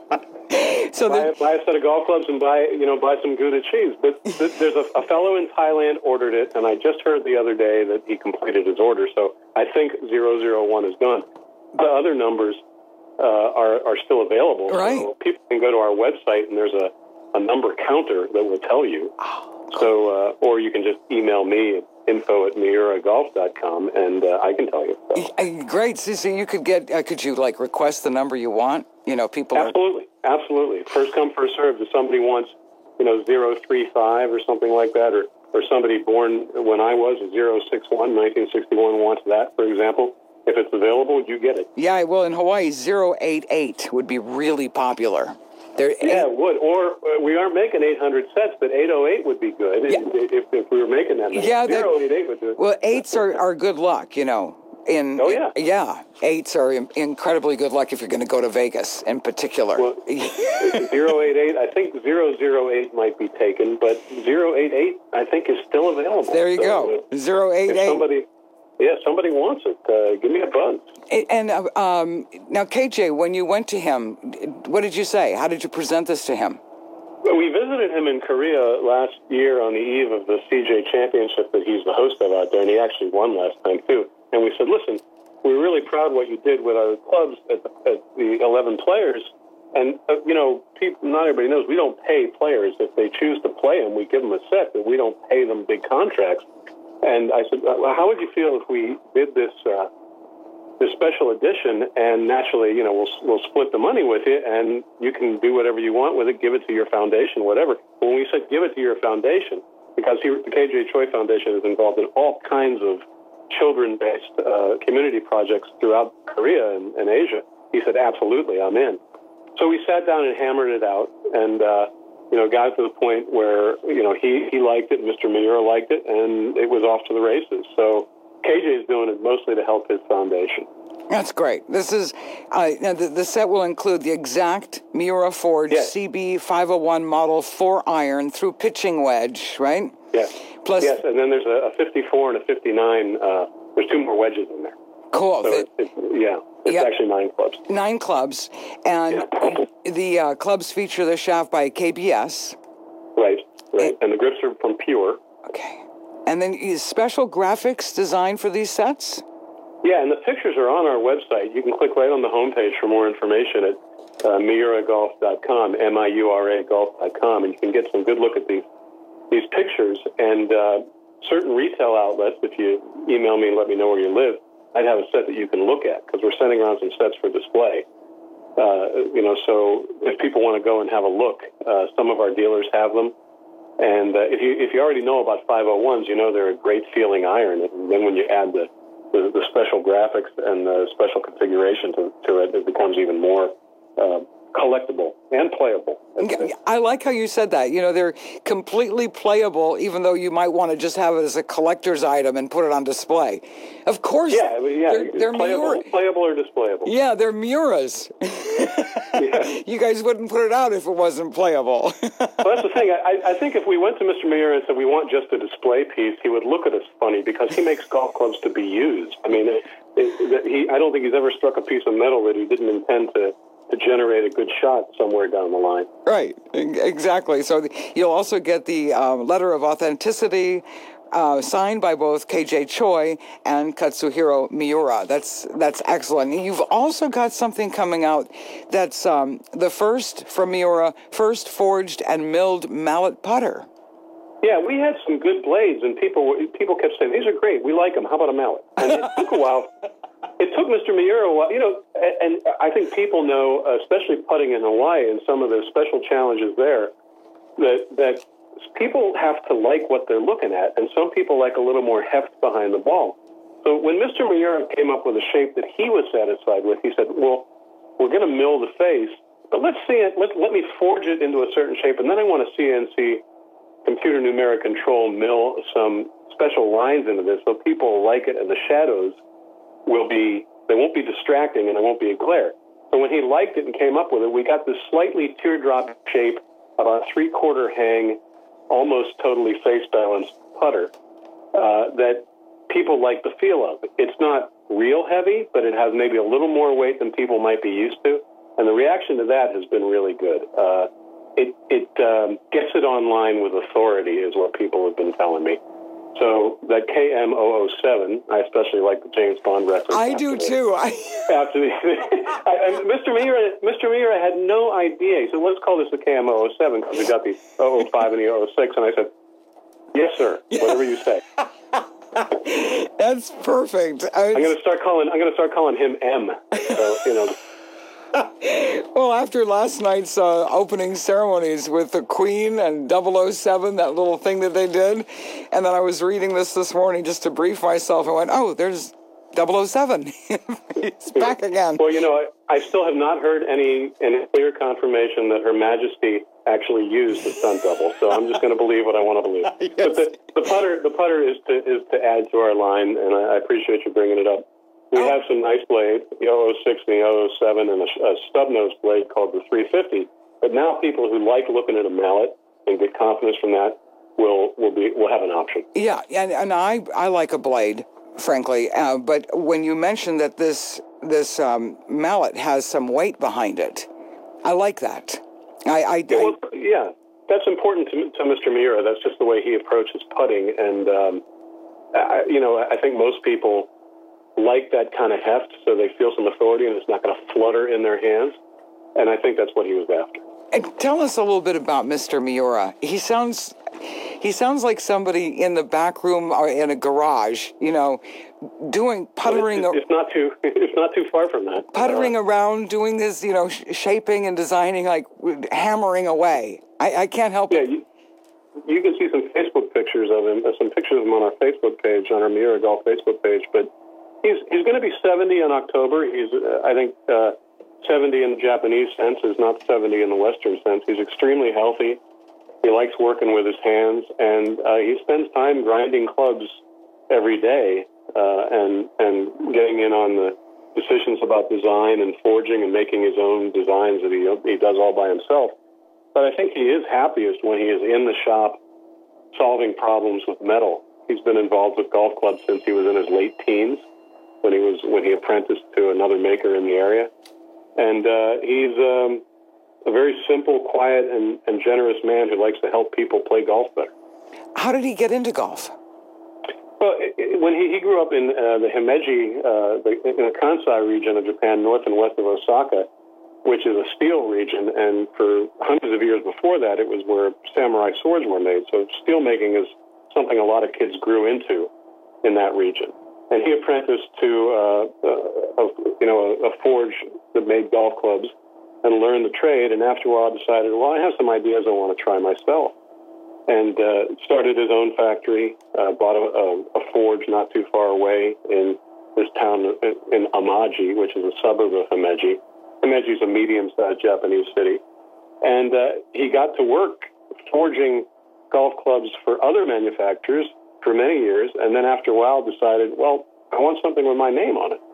So buy a set of golf clubs and buy some Gouda cheese. But there's a fellow in Thailand ordered it, and I just heard the other day that he completed his order. So I think 001 is gone. The other numbers are still available. Right. So people can go to our website, and there's a number counter that will tell you. So, or you can just email me at info@miuragolf.com, and I can tell you. So. Great. So you could could you request the number you want? People. Absolutely. First come, first served. If somebody wants, 035 or something like that, or somebody born when I was 061, 1961 wants that, for example. If it's available, you get it. Yeah, well, in Hawaii, 088 would be really popular. It would. Or we aren't making 800 sets, but 808 would be good if we were making that. Yeah, 088 would do it. Well, 8s are good luck, Yeah, 8s are incredibly good luck if you're going to go to Vegas in particular. Well, 088, I think 008 might be taken, but 088 I think is still available. There you go, 088. If somebody wants it, give me a buzz. And now, KJ, when you went to him, what did you say? How did you present this to him? Well, we visited him in Korea last year on the eve of the CJ Championship that he's the host of out there, and he actually won last time, too. And we said, listen, we're really proud of what you did with our clubs at the 11 players. And, not everybody knows, we don't pay players. If they choose to play them, we give them a set, but we don't pay them big contracts. And I said, well, how would you feel if we did this special edition, and naturally, we'll split the money with you, and you can do whatever you want with it, give it to your foundation, whatever. When we said give it to your foundation, because the KJ Choi Foundation is involved in all kinds of children-based community projects throughout Korea and Asia, he said, absolutely, I'm in. So we sat down and hammered it out, and got to the point where, he liked it, Mr. Miura liked it, and it was off to the races. So KJ is doing it mostly to help his foundation. That's great. This is, now the set will include the exact Miura Forge CB 501 model 4-iron through pitching wedge, right? Yes. Yes, and then there's a 54 and a 59. There's 2 more wedges in there. Cool. So it's actually 9 clubs. 9 clubs. And the clubs feature the shaft by KBS. Right. And the grips are from Pure. Okay. And then special graphics designed for these sets? Yeah, and the pictures are on our website. You can click right on the homepage for more information at miuragolf.com, MIURA golf.com, and you can get some good look at these pictures. And certain retail outlets, if you email me and let me know where you live, I'd have a set that you can look at, because we're sending around some sets for display. So if people want to go and have a look, some of our dealers have them. And if you already know about 501s, they're a great feeling iron. And then when you add the special graphics and the special configuration to it, it becomes even more collectible and playable. I like how you said that. They're completely playable, even though you might want to just have it as a collector's item and put it on display. Of course. They're playable or displayable. Yeah, they're Miuras. You guys wouldn't put it out if it wasn't playable. Well, that's the thing. I think if we went to Mr. Miura and said we want just a display piece, he would look at us funny, because he makes golf clubs to be used. I mean, I don't think he's ever struck a piece of metal that he didn't intend to generate a good shot somewhere down the line. Right, exactly. So you'll also get the letter of authenticity signed by both KJ Choi and Katsuhiro Miura. That's excellent. You've also got something coming out that's the first from Miura, first forged and milled mallet putter. Yeah, we had some good blades, and people kept saying, these are great, we like them, how about a mallet? And it took a while. It took Mr. Miura a while, and I think people know, especially putting in Hawaii and some of the special challenges there, that people have to like what they're looking at, and some people like a little more heft behind the ball. So when Mr. Miura came up with a shape that he was satisfied with, he said, well, we're going to mill the face, but let's see it, let me forge it into a certain shape, and then I want to CNC computer numeric control mill some special lines into this so people like it, and the shadows won't be distracting, and it won't be a glare. So when he liked it and came up with it, we got this slightly teardrop shape, about 3/4 hang, almost totally face balanced putter. that people like the feel of. It's not real heavy, but it has maybe a little more weight than people might be used to. And the reaction to that has been really good. It gets it online with authority is what people have been telling me. So that KM007, I especially like the James Bond reference. I do too. After Mr. Miura had no idea. He said, let's call this the KM007 because we got the 005 and the 006. And I said, yes, sir, whatever you say. That's perfect. I'm going to start calling him M. So, you know. Well, after last night's opening ceremonies with the Queen and 007, that little thing that they did, and then I was reading this morning just to brief myself, and went, oh, there's 007. He's back again. Well, you know, I still have not heard any clear confirmation that Her Majesty actually used the stunt double, so I'm just going to believe what I want to believe. Yes. But the putter is to add to our line, and I appreciate you bringing it up. We have some nice blades, the 006 and the 007, and a stub-nose blade called the 350. But now people who like looking at a mallet and get confidence from that will have an option. Yeah, and I like a blade, frankly. But when you mentioned that this mallet has some weight behind it, I like that. Yeah, that's important to Mr. Miura. That's just the way he approaches putting, and I think most people like that kind of heft, so they feel some authority, and it's not going to flutter in their hands. And I think that's what he was after. And tell us a little bit about Mr. Miura. He sounds like somebody in the back room or in a garage, you know, doing puttering. It's not too far from that. Puttering around, doing this, you know, shaping and designing, like hammering away. I can't help it. You can see some Facebook pictures of him. Some pictures of him on our Facebook page, on our Miura Golf Facebook page, but. He's going to be 70 in October. He's, I think, 70 in the Japanese sense is not 70 in the Western sense. He's extremely healthy. He likes working with his hands, and he spends time grinding clubs every day and getting in on the decisions about design and forging and making his own designs that he does all by himself. But I think he is happiest when he is in the shop solving problems with metal. He's been involved with golf clubs since he was in his late teens. When he apprenticed to another maker in the area. And he's a very simple, quiet, and generous man who likes to help people play golf better. How did he get into golf? Well, when he grew up in the Himeji, in the Kansai region of Japan, north and west of Osaka, which is a steel region, and for hundreds of years before that, it was where samurai swords were made. So steel making is something a lot of kids grew into in that region. And he apprenticed to a forge that made golf clubs and learned the trade. And after a while decided, well, I have some ideas I want to try myself. And started his own factory, bought a forge not too far away in this town in Amaji, which is a suburb of Himeji. Himeji is a medium-sized Japanese city. And he got to work forging golf clubs for other manufacturers for many years, and then after a while decided, well, I want something with my name on it,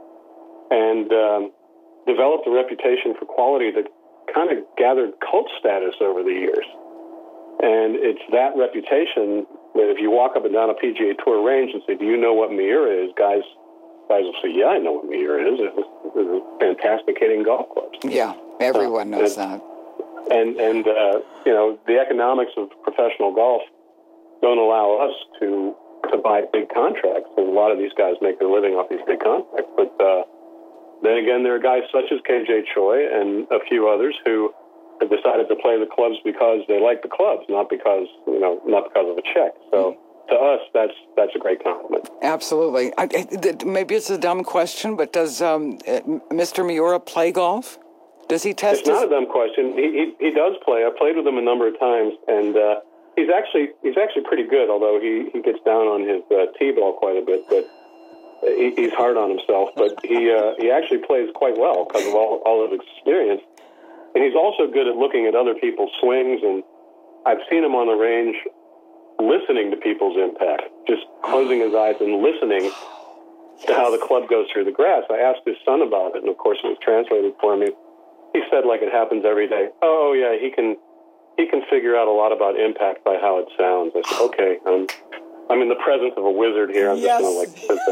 and developed a reputation for quality that kind of gathered cult status over the years. And it's that reputation that if you walk up and down a PGA Tour range and say, do you know what Miura is, guys will say, yeah, I know what Miura is. It's fantastic hitting golf clubs. Yeah, everyone knows that. And the economics of professional golf don't allow us to buy big contracts, and a lot of these guys make their living off these big contracts. But then again, there are guys such as KJ Choi and a few others who have decided to play the clubs because they like the clubs, not because of a check. So to us, that's a great compliment. Absolutely. Maybe it's a dumb question, but does Mr. Miura play golf? Does he test? It's not a dumb question. He does play. I played with him a number of times, and he's actually pretty good. Although he gets down on his tee ball quite a bit, but he's hard on himself. But he actually plays quite well because of all his experience, and he's also good at looking at other people's swings. And I've seen him on the range listening to people's impact, just closing his eyes and listening to how the club goes through the grass. I asked his son about it, and of course it was translated for me. He said, like it happens every day. Oh yeah, he can figure out a lot about impact by how it sounds. I said, okay, I'm in the presence of a wizard here. I'm just going to sit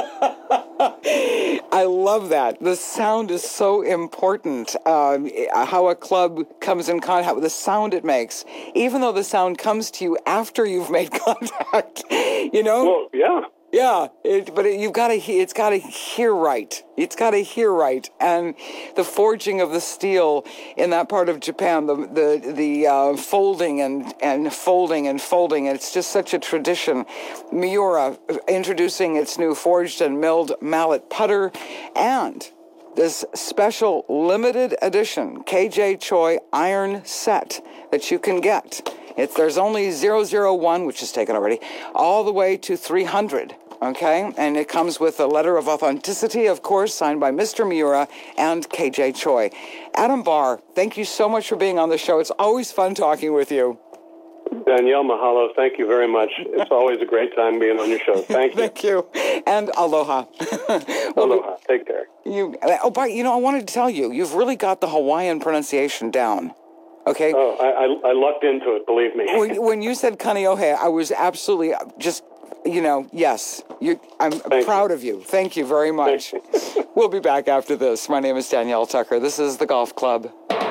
back. I love that. The sound is so important. How a club comes in contact with the sound it makes, even though the sound comes to you after you've made contact. Well, yeah. Yeah, you've got to. It's got to hear right. It's got to hear right, and the forging of the steel in that part of Japan, the folding and folding and folding. It's just such a tradition. Miura introducing its new forged and milled mallet putter, and this special limited edition KJ Choi iron set that you can get. There's only 001, which is taken already, all the way to 300. Okay, and it comes with a letter of authenticity, of course, signed by Mr. Miura and KJ Choi. Adam Barr, thank you so much for being on the show. It's always fun talking with you. Danielle, mahalo. Thank you very much. It's always a great time being on your show. Thank you. Thank you. And aloha. Aloha. Take care. I wanted to tell you, you've really got the Hawaiian pronunciation down. Okay. Oh, I lucked into it, believe me. When you said Kaneohe, I was absolutely just, yes. I'm proud of you. Thank you very much. We'll be back after this. My name is Danielle Tucker. This is The Golf Club.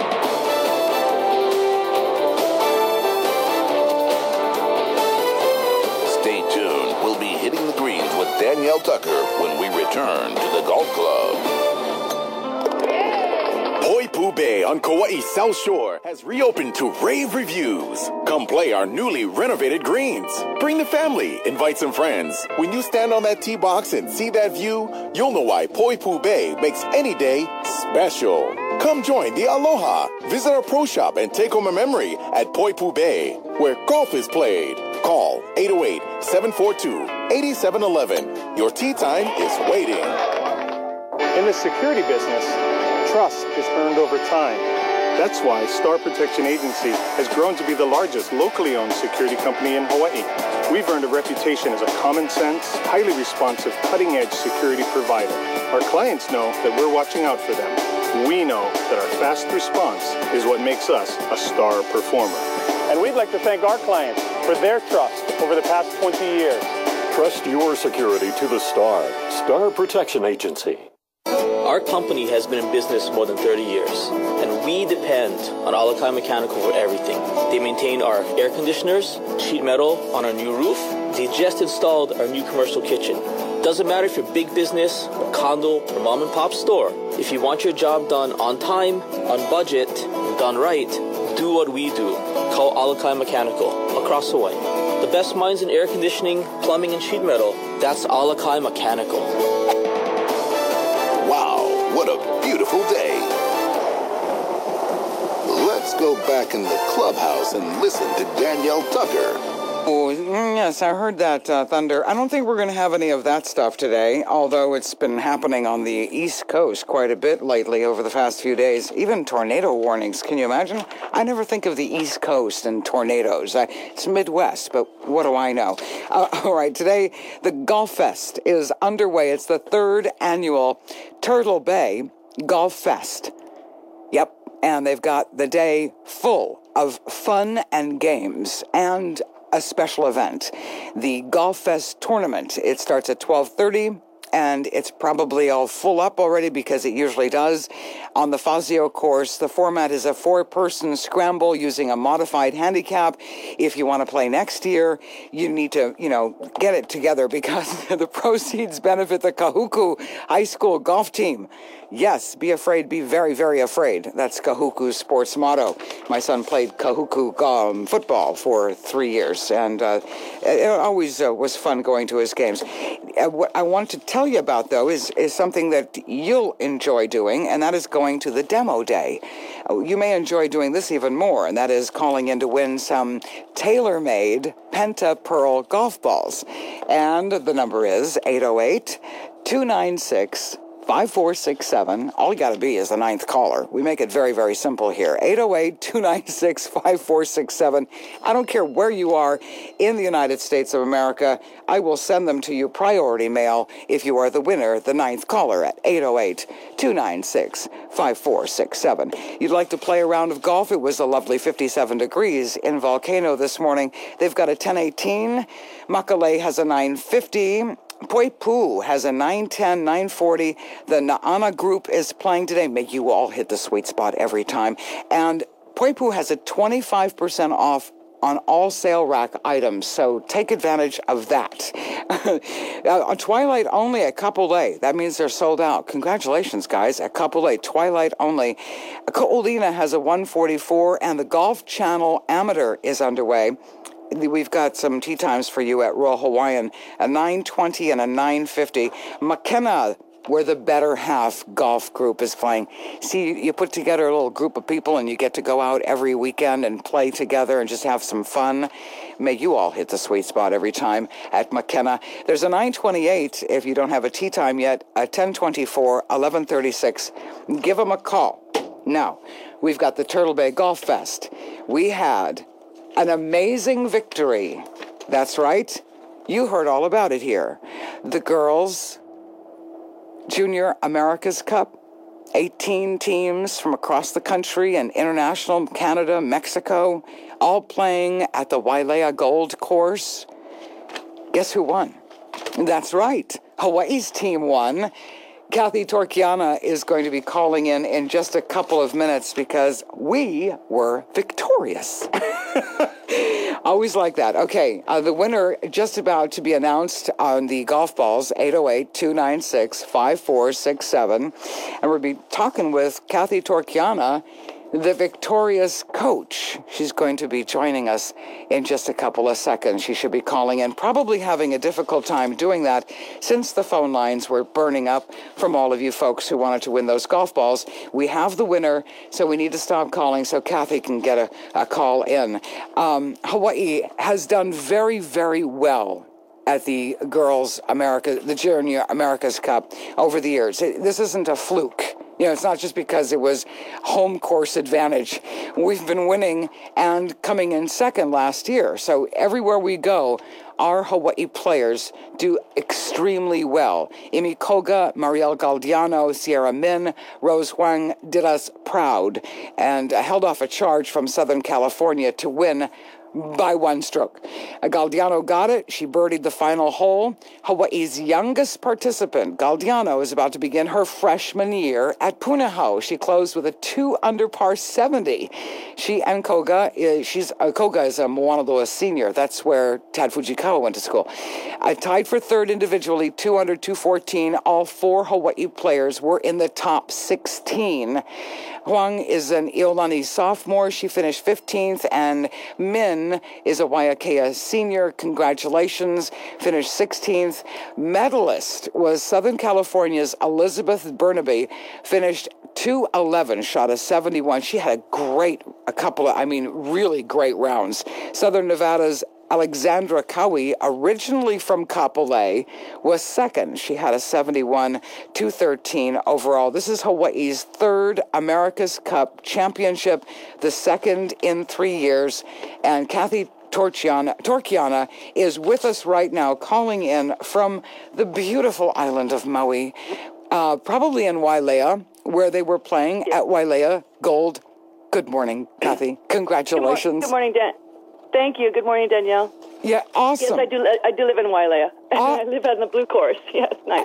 Stay tuned. We'll be hitting the greens with Danielle Tucker when we return to The Golf Club. Poipu Bay on Kauai's South Shore has reopened to rave reviews. Come play our newly renovated greens. Bring the family, invite some friends. When you stand on that tee box and see that view, you'll know why Poipu Bay makes any day special. Come join the Aloha. Visit our pro shop and take home a memory at Poipu Bay, where golf is played. Call 808-742-8711. Your tee time is waiting. In the security business, trust is earned over time. That's why Star Protection Agency has grown to be the largest locally owned security company in Hawaii. We've earned a reputation as a common sense, highly responsive, cutting-edge security provider. Our clients know that we're watching out for them. We know that our fast response is what makes us a star performer. And we'd like to thank our clients for their trust over the past 20 years. Trust your security to the Star. Star Protection Agency. Our company has been in business more than 30 years, and we depend on Alakai Mechanical for everything. They maintain our air conditioners, sheet metal on our new roof. They just installed our new commercial kitchen. Doesn't matter if you're big business, a condo, or mom and pop store. If you want your job done on time, on budget, and done right, do what we do. Call Alakai Mechanical across Hawaii. The best minds in air conditioning, plumbing, and sheet metal, that's Alakai Mechanical. Wow, what a beautiful day. Let's go back in the clubhouse and listen to Danielle Tucker. Oh, yes, I heard that, Thunder. I don't think we're going to have any of that stuff today, although it's been happening on the East Coast quite a bit lately over the past few days. Even tornado warnings, can you imagine? I never think of the East Coast and tornadoes. It's Midwest, but what do I know? All right, today, the Golf Fest is underway. It's the third annual Turtle Bay Golf Fest. Yep, and they've got the day full of fun and games and a special event, the Golf Fest tournament. It starts at 12:30, and it's probably all full up already because it usually does. On the Fazio course, the format is a 4-person scramble using a modified handicap. If you want to play next year, you need to, get it together because the proceeds benefit the Kahuku High School golf team. Yes, be afraid, be very, very afraid. That's Kahuku's sports motto. My son played Kahuku football for 3 years, and it always was fun going to his games. What I want to tell you about, though, is something that you'll enjoy doing, and that is going to the demo day. You may enjoy doing this even more, and that is calling in to win some tailor-made Penta Pearl golf balls. And the number is 808-296 5467. All you got to be is the ninth caller. We make it very, very simple here. 808-296-5467. I don't care where you are in the United States of America. I will send them to you priority mail if you are the winner, the ninth caller at 808-296-5467. You'd like to play a round of golf? It was a lovely 57 degrees in Volcano this morning. They've got a 1018. Makalei has a 950. Poipu has a 910, 940. The Naana group is playing today. Make you all hit the sweet spot every time. And Poipu has a 25% off on all sale rack items, so take advantage of that. On Twilight only at Kapolei. That means they're sold out. Congratulations, guys, at Kapolei. Twilight only. Ko'olina has a 144, and the Golf Channel Amateur is underway. We've got some tee times for you at Royal Hawaiian, a 920 and a 950. McKenna, where the Better Half golf group is playing. See, you put together a little group of people and you get to go out every weekend and play together and just have some fun. May you all hit the sweet spot every time at McKenna. There's a 928 if you don't have a tee time yet, a 1024, 1136. Give them a call. Now, we've got the Turtle Bay Golf Fest. We had an amazing victory. That's right. You heard all about it here. The girls' Junior America's Cup, 18 teams from across the country and international, Canada, Mexico, all playing at the Wailea Gold Course. Guess who won? That's right. Hawaii's team won. Kathy Torchiana is going to be calling in just a couple of minutes because we were victorious. Always like that. Okay, the winner just about to be announced on the golf balls, 808-296-5467. And we'll be talking with Kathy Torchiana, the victorious coach. She's going to be joining us in just a couple of seconds. She should be calling in, probably having a difficult time doing that since the phone lines were burning up from all of you folks who wanted to win those golf balls. We have the winner, so we need to stop calling so Kathy can get a call in. Hawaii has done very, very well at the the Junior America's Cup over the years. This isn't a fluke. You know, it's not just because it was home course advantage. We've been winning and coming in second last year. So everywhere we go, our Hawaii players do extremely well. Imi Koga, Marielle Galdiano, Sierra Min, Rose Huang did us proud and held off a charge from Southern California to win by one stroke. Galdiano got it. She birdied the final hole. Hawaii's youngest participant, Galdiano, is about to begin her freshman year at Punahou. She closed with a 2 under par 70. She and Koga, Koga is a Moana Loa senior. That's where Tad Fujikawa went to school. Tied for third individually, 2 under 214. All 4 Hawaii players were in the top 16. Huang is an Iolani sophomore. She finished 15th, and Min is a Waiakea senior. Congratulations. Finished 16th. Medalist was Southern California's Elizabeth Burnaby. Finished 211, shot a 71. She had a couple of really great rounds. Southern Nevada's Alexandra Cowie, originally from Kapolei, was second. She had a 71, 213 overall. This is Hawaii's third America's Cup championship, the second in 3 years. And Kathy Torchiana is with us right now, calling in from the beautiful island of Maui, probably in Wailea, where they were playing at Wailea Gold. Good morning, Kathy. Congratulations. Good morning, Dan. Thank you. Good morning, Danielle. Yeah, awesome. Yes, I do live in Wailea. I live on the Blue Course. Yes, nice.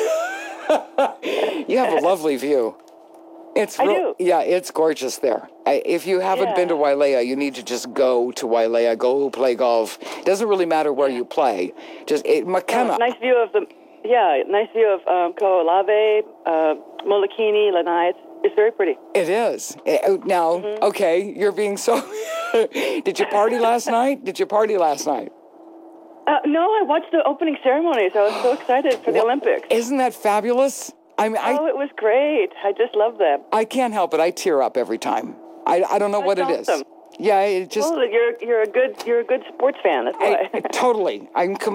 You have a lovely view. I do. Yeah, it's gorgeous there. If you haven't been to Wailea, you need to just go to Wailea. Go play golf. It doesn't really matter where you play. Just McKenna. Nice view of Ko'olave, Molokini, Lanai. It's very pretty. It is. Now, okay, you're being so... Did you party last night? No, I watched the opening ceremonies. I was so excited for the Olympics. Isn't that fabulous? It was great. I just love that. I can't help it. I tear up every time. I don't know what it is. Yeah, it just. Well, you're a good sports fan. That's why. Totally.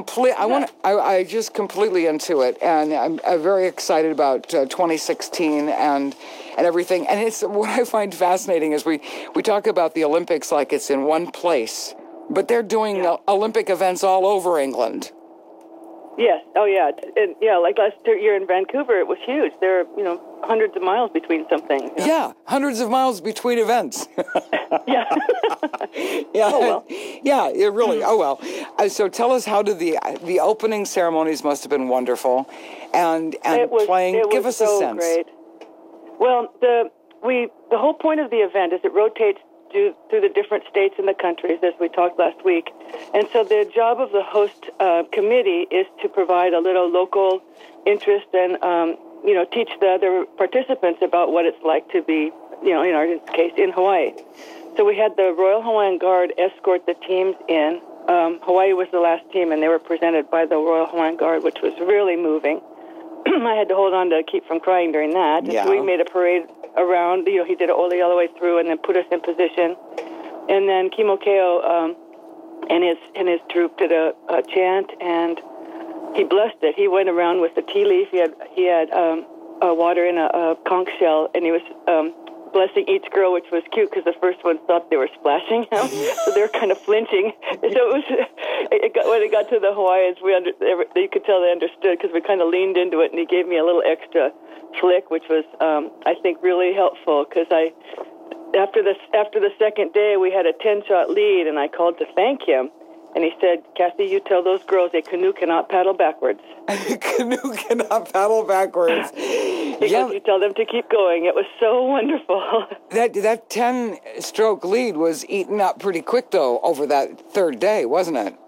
I just completely into it, and I'm very excited about 2016 and everything. And it's what I find fascinating is we talk about the Olympics like it's in one place, but they're doing Olympic events all over England. Yes. Oh, yeah. And, like last year in Vancouver, it was huge. There are, hundreds of miles between some things. Yeah, hundreds of miles between events. Yeah. Yeah. Oh, well. Yeah, it really. Oh, well. So tell us, how did the opening ceremonies must have been wonderful, and playing. Give us so a sense. Great. Well, the whole point of the event is it rotates through the different states and the countries, as we talked last week. And so the job of the host committee is to provide a little local interest and, teach the other participants about what it's like to be, in our case, in Hawaii. So we had the Royal Hawaiian Guard escort the teams in. Hawaii was the last team, and they were presented by the Royal Hawaiian Guard, which was really moving. I had to hold on to keep from crying during that. Yeah. So we made a parade around, he did it all the way through and then put us in position. And then Kimokeo and his troop did a chant, and he blessed it. He went around with the tea leaf. He had water in a conch shell, and he was blessing each girl, which was cute because the first one thought they were splashing him, so they were kind of flinching. So when it got to the Hawaiians, you could tell they understood because we kind of leaned into it, and he gave me a little extra flick, which was I think really helpful because after the second day we had a 10-shot lead, and I called to thank him. And he said, Kathy, you tell those girls a canoe cannot paddle backwards. Canoe cannot paddle backwards. Because you tell them to keep going. It was so wonderful. That 10-stroke lead was eaten up pretty quick, though, over that third day, wasn't it?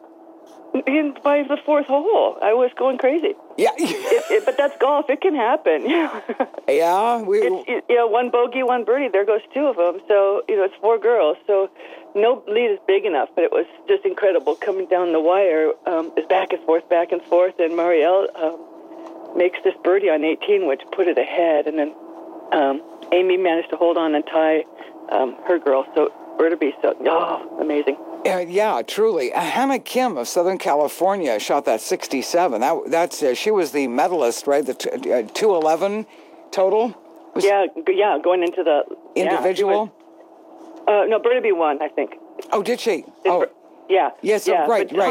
By the fourth hole, I was going crazy. Yeah. But that's golf. It can happen. Yeah. One bogey, one birdie. There goes two of them. So, it's four girls. So no lead is big enough, but it was just incredible coming down the wire. It's back and forth, and Marielle makes this birdie on 18, which put it ahead, and then Amy managed to hold on and tie her girl. So Bertabe, amazing. Yeah, truly. Hannah Kim of Southern California shot that 67. That's she was the medalist, right? The 211 total. Going into the individual. No, Bertabe won, I think. Oh, did she? Yeah. Yes, right. But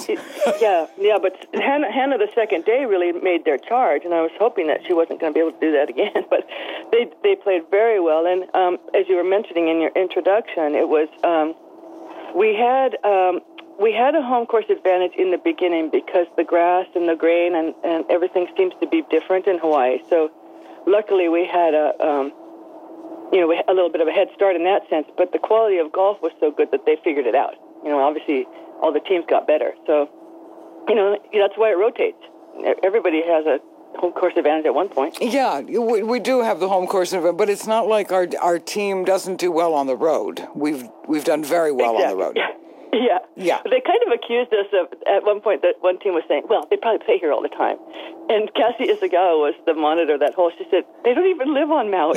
Hannah the second day really made their charge, and I was hoping that she wasn't going to be able to do that again. But they played very well, and as you were mentioning in your introduction, it was we had a home course advantage in the beginning because the grass and the grain and everything seems to be different in Hawaii. So luckily we had a little bit of a head start in that sense, but the quality of golf was so good that they figured it out. Obviously all the teams got better. So, that's why it rotates. Everybody has a home course advantage at one point. Yeah, we do have the home course advantage, but it's not like our team doesn't do well on the road. We've done very well on the road. Yeah. They kind of accused us of, at one point, that one team was saying, well, they probably play here all the time. And Cassie Isagawa was the monitor of that hole. She said, they don't even live on Maui.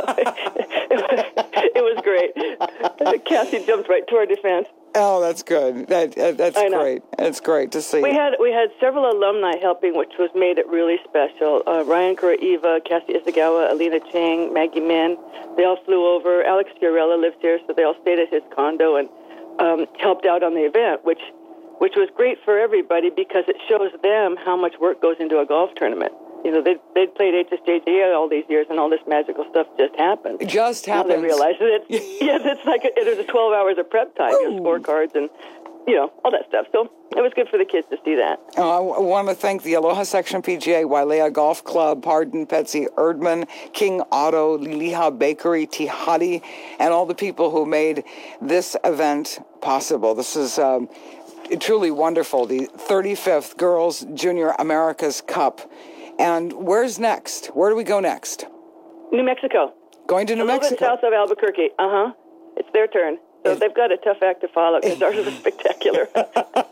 It was great. Cassie jumped right to our defense. Oh, that's good. That's great. It's great to see. We had several alumni helping, which was made it really special. Ryan Kuraiva, Cassie Isagawa, Alina Chang, Maggie Min. They all flew over. Alex Fiorella lives here, so they all stayed at his condo and helped out on the event, which was great for everybody because it shows them how much work goes into a golf tournament. They'd played HSJGA all these years, and all this magical stuff just happened. It just happened. Now they realize that it's like there's 12 hours of prep time, scorecards, and all that stuff. So it was good for the kids to see that. I want to thank the Aloha Section PGA, Wailea Golf Club, Pardon, Betsy Erdman, King Auto, Liliha Bakery, Tihati, and all the people who made this event possible. This is truly wonderful. The 35th Girls Junior America's Cup. And where's next? Where do we go next? New Mexico. Going to New Mexico? A little bit south of Albuquerque. It's their turn. So they've got a tough act to follow because ours is spectacular.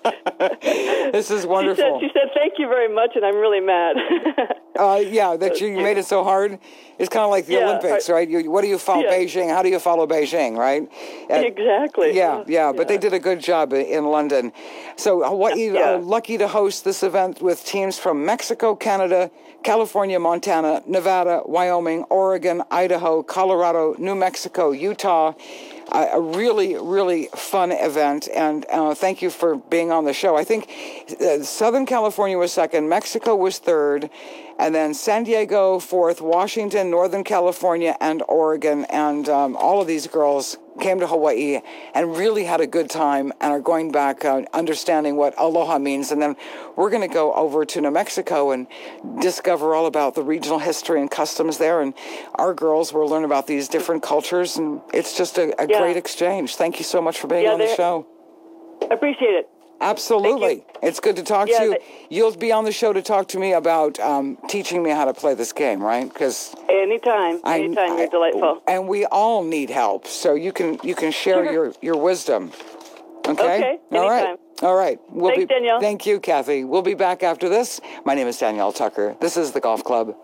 This is wonderful. She said, thank you very much, and I'm really mad. Yeah, that you made it so hard. It's kind of like the Olympics, right? What do you follow Beijing? How do you follow Beijing, right? Exactly. Yeah, but they did a good job in London. So Hawaii are lucky to host this event with teams from Mexico, Canada, California, Montana, Nevada, Wyoming, Oregon, Idaho, Colorado, New Mexico, Utah. A really, really fun event, and thank you for being on the show. I think Southern California was second, Mexico was third, and then San Diego fourth, Washington, Northern California, and Oregon, and all of these girls came to Hawaii and really had a good time and are going back understanding what aloha means. And then we're going to go over to New Mexico and discover all about the regional history and customs there. And our girls will learn about these different cultures. And it's just a great exchange. Thank you so much for being on the show. I appreciate it. Absolutely. It's good to talk to you. You'll be on the show to talk to me about teaching me how to play this game, right? Because anytime, you're delightful. And we all need help, so you can share your wisdom. Okay. Anytime. All right. Thanks, Danielle. Thank you, Kathy. We'll be back after this. My name is Danielle Tucker. This is the Golf Club.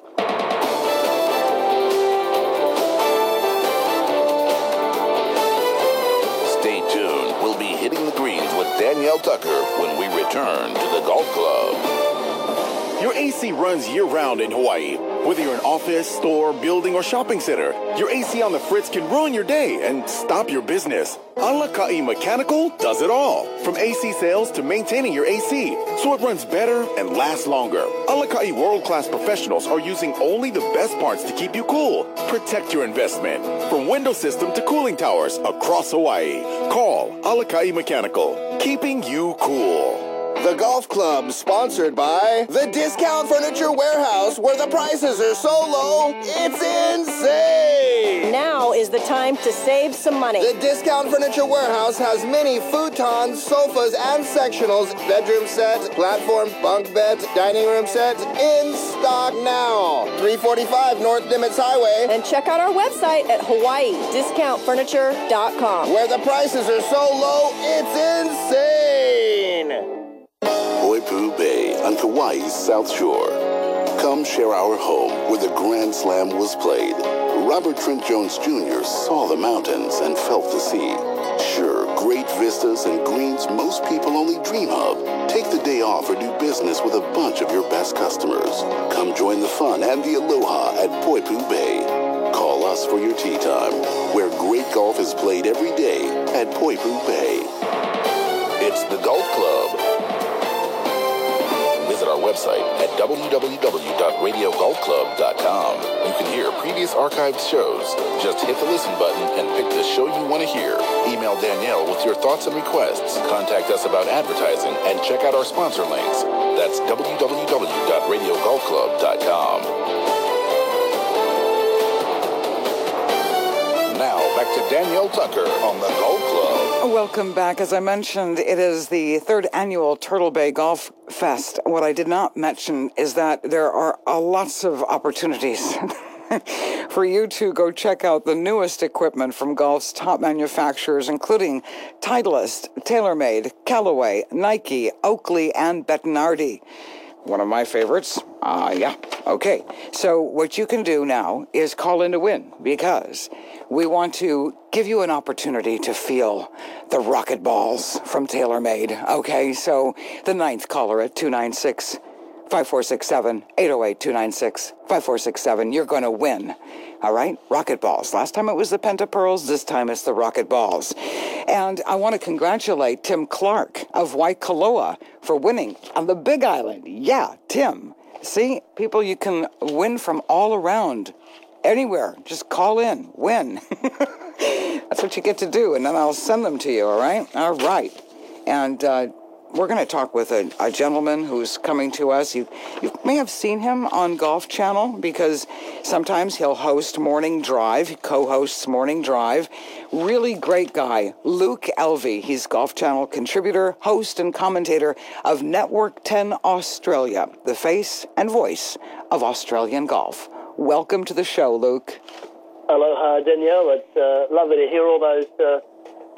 Stay tuned. We'll be hitting the greens with Danielle Tucker when we return to the Golf Club. Your AC runs year-round in Hawaii. Whether you're an office, store, building, or shopping center, your AC on the fritz can ruin your day and stop your business. Alakai Mechanical does it all. From AC sales to maintaining your AC, so it runs better and lasts longer. Alakai world-class professionals are using only the best parts to keep you cool. Protect your investment. From window system to cooling towers across Hawaii. Call Alakai Mechanical, keeping you cool. The Golf Club, sponsored by the Discount Furniture Warehouse, where the prices are so low, it's insane! Now is the time to save some money. The Discount Furniture Warehouse has many futons, sofas, and sectionals, bedroom sets, platform, bunk beds, dining room sets, in stock now. 345 North Nimitz Highway. And check out our website at HawaiiDiscountFurniture.com. Where the prices are so low, it's insane! Poipu Bay on Kauai's South Shore. Come share our home where the Grand Slam was played. Robert Trent Jones Jr. saw the mountains and felt the sea. Sure, great vistas and greens most people only dream of. Take the day off or do business with a bunch of your best customers. Come join the fun and the aloha at Poipu Bay. Call us for your tee time, where great golf is played every day at Poipu Bay. It's the Golf Club. Visit our website at www.radiogolfclub.com. You can hear previous archived shows. Just hit the listen button and pick the show you want to hear. Email Danielle with your thoughts and requests. Contact us about advertising and check out our sponsor links. That's www.radiogolfclub.com. Now, back to Danielle Tucker on the Golf Club. Welcome back. As I mentioned, it is the third annual Turtle Bay Golf Fest. What I did not mention is that there are lots of opportunities for you to go check out the newest equipment from golf's top manufacturers, including Titleist, TaylorMade, Callaway, Nike, Oakley, and Bettinardi. One of my favorites. Okay. So what you can do now is call in to win, because we want to give you an opportunity to feel the rocket balls from TaylorMade. Okay, so the ninth caller at 296-5467, 808-296-5467, you're going to win. All right, rocket balls. Last time it was the Pentapearls. This time it's the rocket balls. And I want to congratulate Tim Clark of Waikoloa for winning on the Big Island. Yeah, Tim. See, people, you can win from all around. Anywhere. Just call in. Win. That's what you get to do. And then I'll send them to you, all right? All right. And we're going to talk with a gentleman who's coming to us. You may have seen him on Golf Channel, because sometimes he'll host Morning Drive. He co-hosts Morning Drive. Really great guy, Luke Elvey. He's Golf Channel contributor, host, and commentator of Network 10 Australia, the face and voice of Australian golf. Welcome to the show, Luke. Aloha, Danielle. It's lovely to hear all those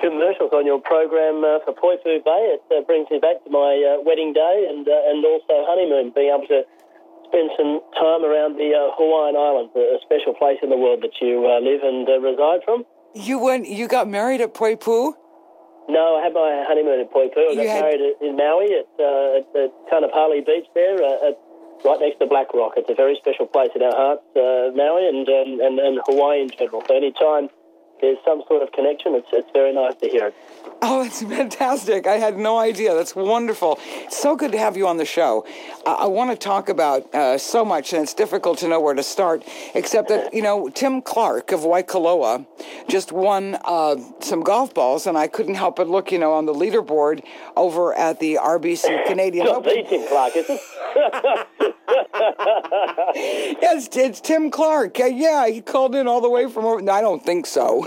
commercials on your program for Poipu Bay. It brings me back to my wedding day and also honeymoon, being able to spend some time around the Hawaiian Islands, a special place in the world that you live and reside from. You got married at Poipu? No, I had my honeymoon at Poipu. I got married in Maui at Kaanapali Beach there, right next to Black Rock. It's a very special place in our hearts, Maui and Hawaii in general. So any time there's some sort of connection, it's very nice to hear it. Oh, that's fantastic. I had no idea. That's wonderful. It's so good to have you on the show. I want to talk about so much, and it's difficult to know where to start, except that, Tim Clark of Waikoloa just won some golf balls, and I couldn't help but look, on the leaderboard over at the RBC Canadian Open. Not Tim Clark, is it? Yes, it's Tim Clark. Yeah, he called in all the way from over. No, I don't think so.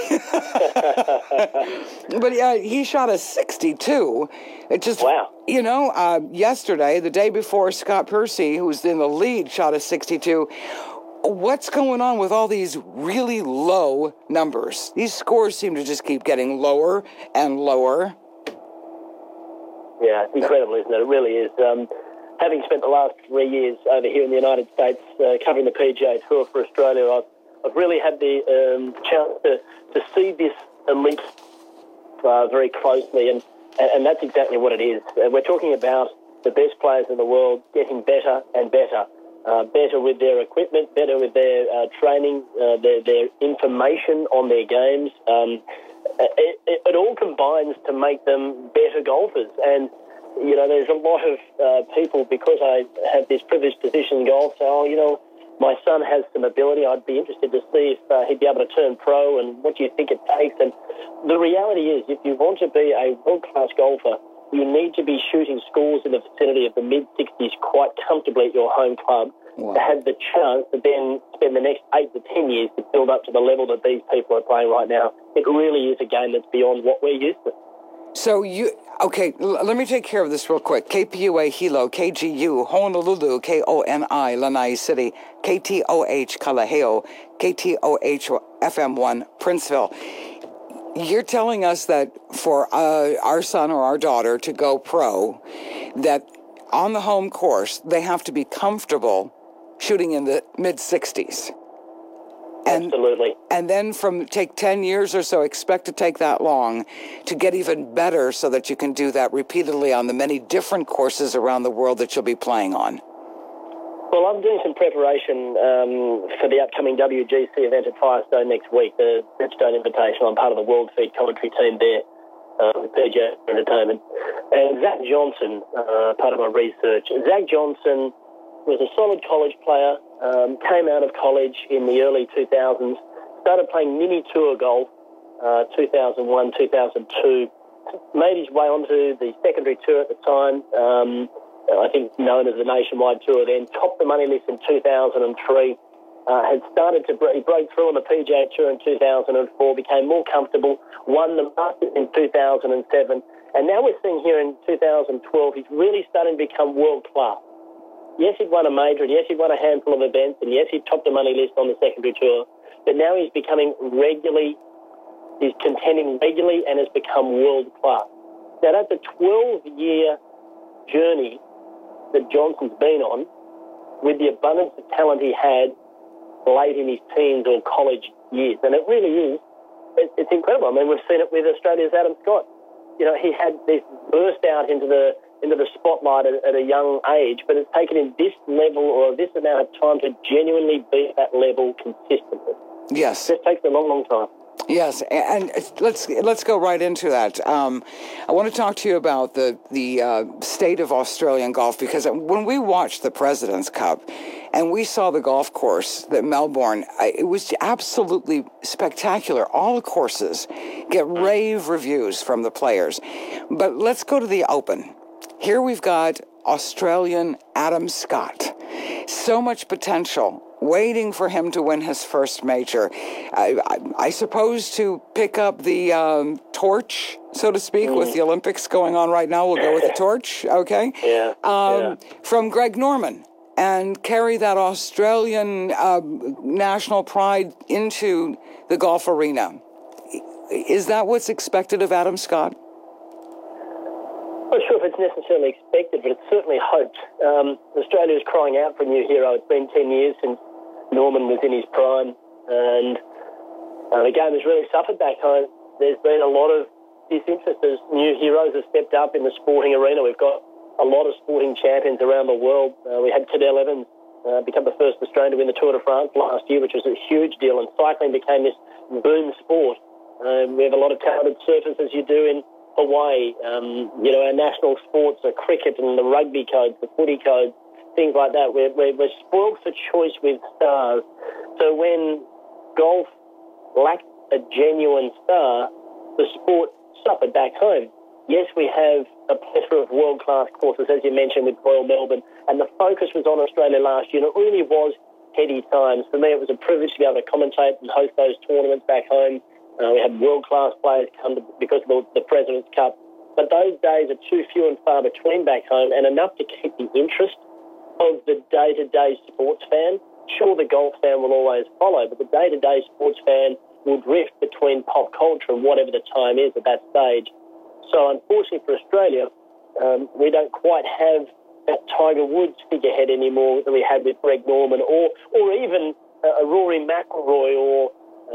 But he shot a 62. It just, wow. Yesterday, the day before, Scott Percy, who's in the lead, shot a 62. What's going on with all these really low numbers? These scores seem to just keep getting lower and lower. Yeah, it's incredible, isn't it? It really is. Having spent the last 3 years over here in the United States covering the PGA Tour for Australia, I've really had the chance to see this elite very closely, and that's exactly what it is. We're talking about the best players in the world getting better and better, better with their equipment, better with their training, their information on their games. It all combines to make them better golfers. And there's a lot of people, because I have this privileged position in golf, say, my son has some ability. I'd be interested to see if he'd be able to turn pro, and what do you think it takes? And the reality is, if you want to be a world-class golfer, you need to be shooting scores in the vicinity of the mid-60s quite comfortably at your home club. Wow. To have the chance to then spend the next 8 to 10 years to build up to the level that these people are playing right now. It really is a game that's beyond what we're used to. So let me take care of this real quick. KPUA Hilo, KGU, Honolulu, KONI, Lanai City, KTOH Kalaheo, KTOH FM1, Princeville. You're telling us that for our son or our daughter to go pro, that on the home course, they have to be comfortable shooting in the mid-60s. Absolutely. And then take 10 years or so, expect to take that long to get even better so that you can do that repeatedly on the many different courses around the world that you'll be playing on. Well, I'm doing some preparation for the upcoming WGC event at Firestone next week, the Bridgestone Invitational. I'm part of the World Feed commentary team there with PGA Entertainment. And Zach Johnson, part of my research. Zach Johnson was a solid college player, came out of college in the early 2000s, started playing mini tour golf, 2001, 2002, made his way onto the secondary tour at the time, I think known as the Nationwide Tour then, topped the money list in 2003, had started to break through on the PGA Tour in 2004, became more comfortable, won the Masters in 2007, and now we're seeing here in 2012, he's really starting to become world-class. Yes, he'd won a major, and yes, he'd won a handful of events, and yes, he'd topped the money list on the secondary tour, but now he's contending regularly and has become world-class. Now, that's a 12-year journey that Johnson's been on with the abundance of talent he had late in his teens or college years, and it really is, it's incredible. I mean, we've seen it with Australia's Adam Scott. He had this burst out into the spotlight at a young age, but it's taken him this level or this amount of time to genuinely be at that level consistently. Yes. It takes a long, long time. Yes, and let's go right into that. I want to talk to you about the state of Australian golf, because when we watched the President's Cup and we saw the golf course at Melbourne, it was absolutely spectacular. All the courses get rave reviews from the players. But let's go to the Open. Here we've got Australian Adam Scott. So much potential waiting for him to win his first major. I suppose to pick up the torch, so to speak, with the Olympics going on right now. We'll go with the torch, okay? Yeah. From Greg Norman, and carry that Australian national pride into the golf arena. Is that what's expected of Adam Scott? I'm not sure if it's necessarily expected, but it's certainly hoped. Australia is crying out for a new hero. It's been 10 years since Norman was in his prime, and the game has really suffered back home. There's been a lot of disinterest as new heroes have stepped up in the sporting arena. We've got a lot of sporting champions around the world. We had Cadel Evans become the first Australian to win the Tour de France last year, which was a huge deal, and cycling became this boom sport. We have a lot of talented surfers, as you do in Hawaii. Our national sports are cricket and the rugby codes, the footy codes, things like that. We're spoiled for choice with stars. So when golf lacked a genuine star, the sport suffered back home. Yes, we have a plethora of world-class courses, as you mentioned, with Royal Melbourne, and the focus was on Australia last year, and it really was heady times. For me, it was a privilege to be able to commentate and host those tournaments back home. We had world-class players come because of the President's Cup. But those days are too few and far between back home, and enough to keep the interest of the day-to-day sports fan. Sure, the golf fan will always follow, but the day-to-day sports fan will drift between pop culture and whatever the time is at that stage. So unfortunately for Australia, we don't quite have that Tiger Woods figurehead anymore that we had with Greg Norman, or even a Rory McIlroy, or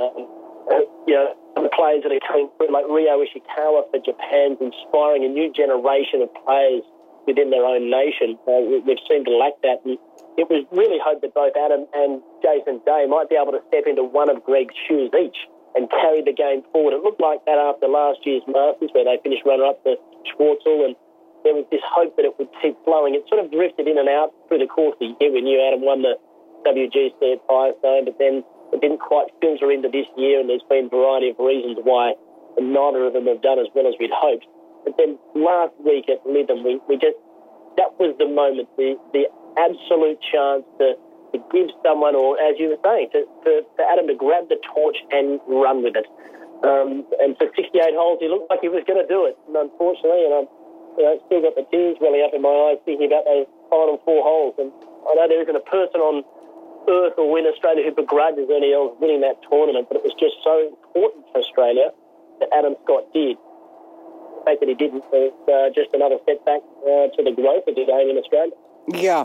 the players that are coming through, like Ryo Ishikawa for Japan's inspiring a new generation of players within their own nation. We've seemed to lack that, and it was really hoped that both Adam and Jason Day might be able to step into one of Greg's shoes each and carry the game forward. It looked like that after last year's Masters, where they finished runner-up to Schwartzel, and there was this hope that it would keep flowing. It sort of drifted in and out through the course of the year. We knew Adam won the WGC at Firestone, but then it didn't quite filter into this year, and there's been a variety of reasons why neither of them have done as well as we'd hoped. But then last week at Lytham, that was the moment, the absolute chance to give someone, or as you were saying, for Adam to grab the torch and run with it. And for 68 holes, he looked like he was going to do it. And unfortunately, and I've still got the tears welling up in my eyes thinking about those final 4 holes. And I know there isn't a person on earth or in Australia who begrudges Ernie Els winning that tournament, but it was just so important for Australia that Adam Scott did. The fact that he didn't was just another setback to the growth of the game in Australia. Yeah,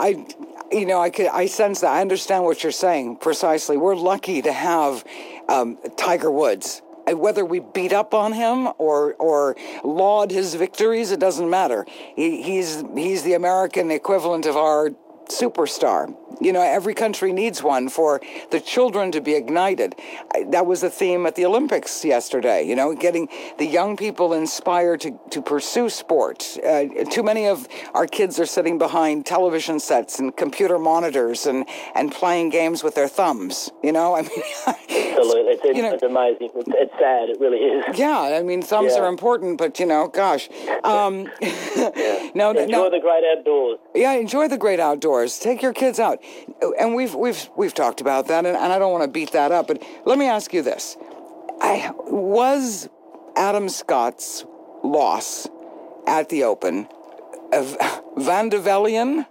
I sense that. I understand what you're saying precisely. We're lucky to have Tiger Woods. Whether we beat up on him or laud his victories, it doesn't matter. He's the American equivalent of our superstar. Every country needs one for the children to be ignited. That was the theme at the Olympics yesterday, getting the young people inspired to pursue sport. Too many of our kids are sitting behind television sets and computer monitors and playing games with their thumbs, Absolutely. It's amazing. It's sad. It really is. Yeah, thumbs are important, but, gosh. Enjoy the great outdoors. Yeah, enjoy the great outdoors. Take your kids out. And we've talked about that, and I don't want to beat that up, but let me ask you this. Was Adam Scott's loss at the Open Van de Velian?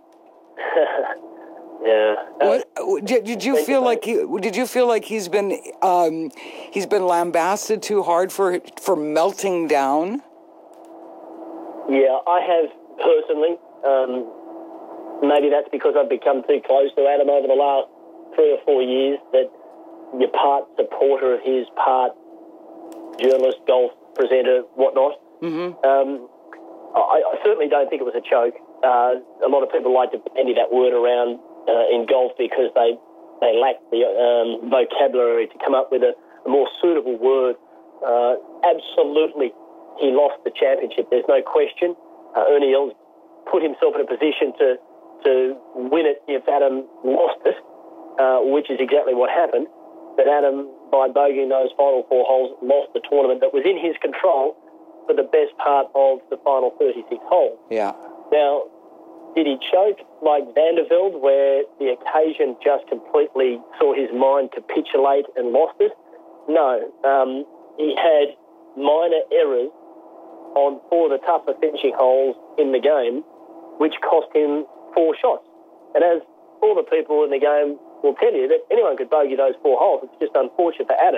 Yeah. Did you feel like he's been lambasted too hard for melting down? Yeah, I have personally. Maybe that's because I've become too close to Adam over the last 3 or 4 years, that you're part supporter of his, part journalist, golf presenter, whatnot. Mm-hmm. I certainly don't think it was a choke. A lot of people like to bandy that word around in golf because they lack the vocabulary to come up with a more suitable word. Absolutely, he lost the championship. There's no question. Ernie Els put himself in a position to win it if Adam lost it, which is exactly what happened. But Adam, by bogeying those final 4 holes, lost the tournament that was in his control for the best part of the final 36 holes. Yeah. Now, did he choke like Van der Velde, where the occasion just completely saw his mind capitulate and lost it? No. He had minor errors on 4 of the tougher finishing holes in the game, which cost him 4 shots. And as all the people in the game will tell you, that anyone could bogey those 4 holes. It's just unfortunate for Adam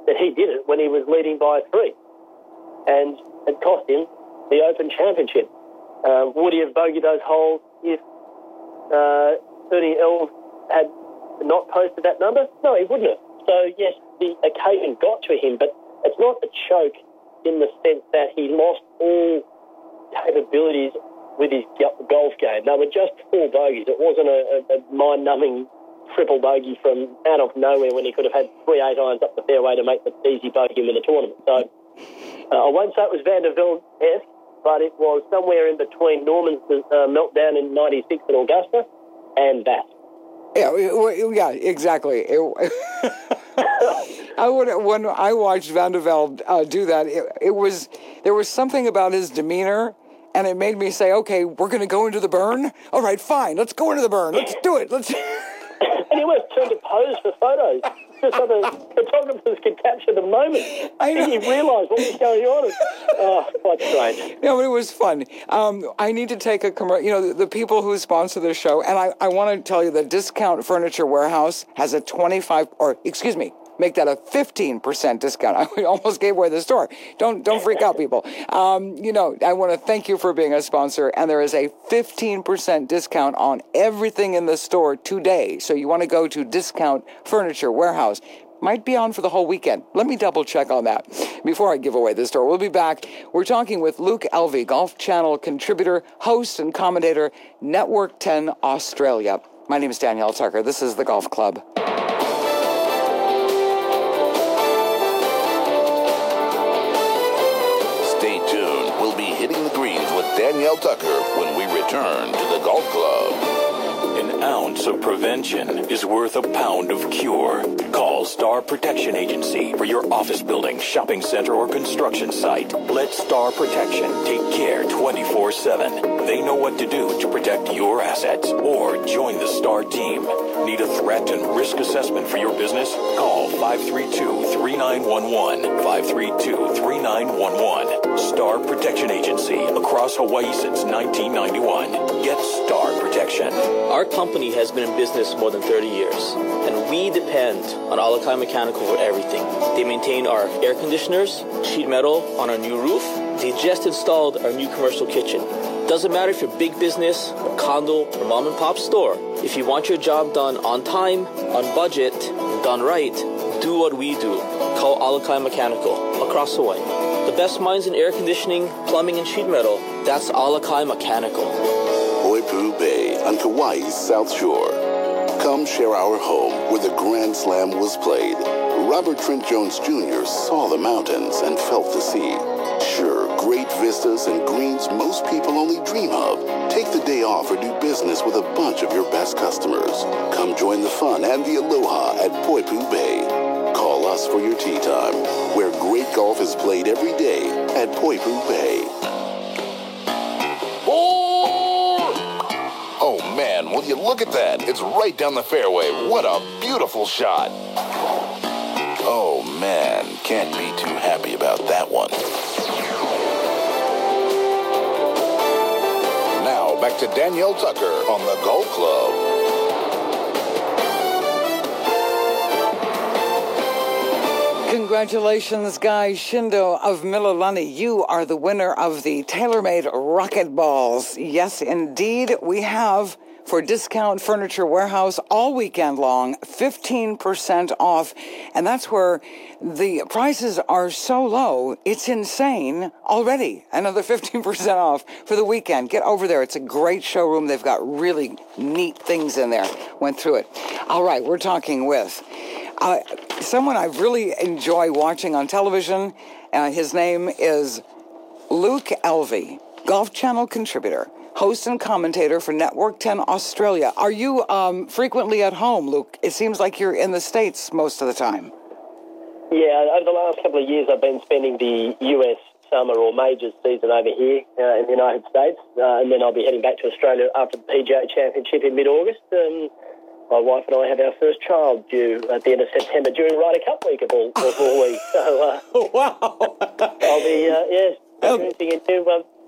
that he did it when he was leading by 3. And it cost him the Open Championship. Would he have bogeyed those holes if Ernie Els had not posted that number? No, he wouldn't have. So, yes, the occasion got to him, but it's not a choke in the sense that he lost all capabilities with his golf game. They were just 4 bogeys. It wasn't a mind-numbing triple bogey from out of nowhere when he could have had 3 8-irons up the fairway to make the easy bogey win the tournament. So I won't say it was Van der Velde-esque, but it was somewhere in between Norman's meltdown in '96 at Augusta and that. Yeah, exactly. When I watched Van der Velde do that, there was something about his demeanor, and it made me say, okay, we're going to go into the burn? All right, fine, let's go into the burn. Let's do it. And he was turned to pose for photos, just so the photographers could capture the moment. I know. You realise what was going on. Oh, quite strange. No, but it was fun. I need to take a commercial. The people who sponsor the show, and I want to tell you that Discount Furniture Warehouse has a 15% discount. I almost gave away the store. Don't freak out, people. I want to thank you for being a sponsor, and there is a 15% discount on everything in the store today. So you want to go to Discount Furniture Warehouse. Might be on for the whole weekend. Let me double check on that before I give away the store. We'll be back. We're talking with Luke Elvy, Golf Channel contributor, host, and commentator, Network 10 Australia. My name is Danielle Tucker. This is the Golf Club. Stay tuned. We'll be hitting the greens with Danielle Tucker when we return to the Golf Club. An ounce of prevention is worth a pound of cure. Call Star Protection Agency for your office building, shopping center, or construction site. Let Star Protection take care 24/7. They know what to do to protect your assets. Or join the Star team. Need a threat and risk assessment for your business? Call 532-3911. 532-3911. Star Protection Agency, across Hawaii since 1991. Get Star Protection. Our company has been in business more than 30 years, and we depend on Alakai Mechanical for everything. They maintain our air conditioners, sheet metal on our new roof. They just installed our new commercial kitchen. Doesn't matter if you're big business, a condo, or mom and pop store. If you want your job done on time, on budget, and done right, do what we do. Call Alakai Mechanical across Hawaii. The best minds in air conditioning, plumbing, and sheet metal, that's Alakai Mechanical. Poipu Bay on Kauai's South Shore. Come share our home where the Grand Slam was played. Robert Trent Jones Jr. saw the mountains and felt the sea. Sure, great vistas and greens most people only dream of. Take the day off or do business with a bunch of your best customers. Come join the fun and the aloha at Poipu Bay. Call us for your tee time, where great golf is played every day at Poipu Bay. Oh man, will you look at that? It's right down the fairway. What a beautiful shot. Oh man, can't be too happy about that one. Now back to Danielle Tucker on the Golf Club. Congratulations, Guy Shindo of Mililani. You are the winner of the TaylorMade Rocket Balls. Yes, indeed, we have for Discount Furniture Warehouse all weekend long, 15% off. And that's where the prices are so low, it's insane already. Another 15% off for the weekend. Get over there. It's a great showroom. They've got really neat things in there. Went through it. All right, we're talking with someone I really enjoy watching on television. His name is Luke Elvy, Golf Channel contributor, host and commentator for Network 10 Australia. Are you frequently at home, Luke? It seems like you're in the States most of the time. Yeah, over the last couple of years I've been spending the US summer or majors season over here in the United States, and then I'll be heading back to Australia after the PGA Championship in mid-August. My wife and I have our first child due at the end of September during Ryder Cup week of all weeks. So, wow! I'll be, experiencing a new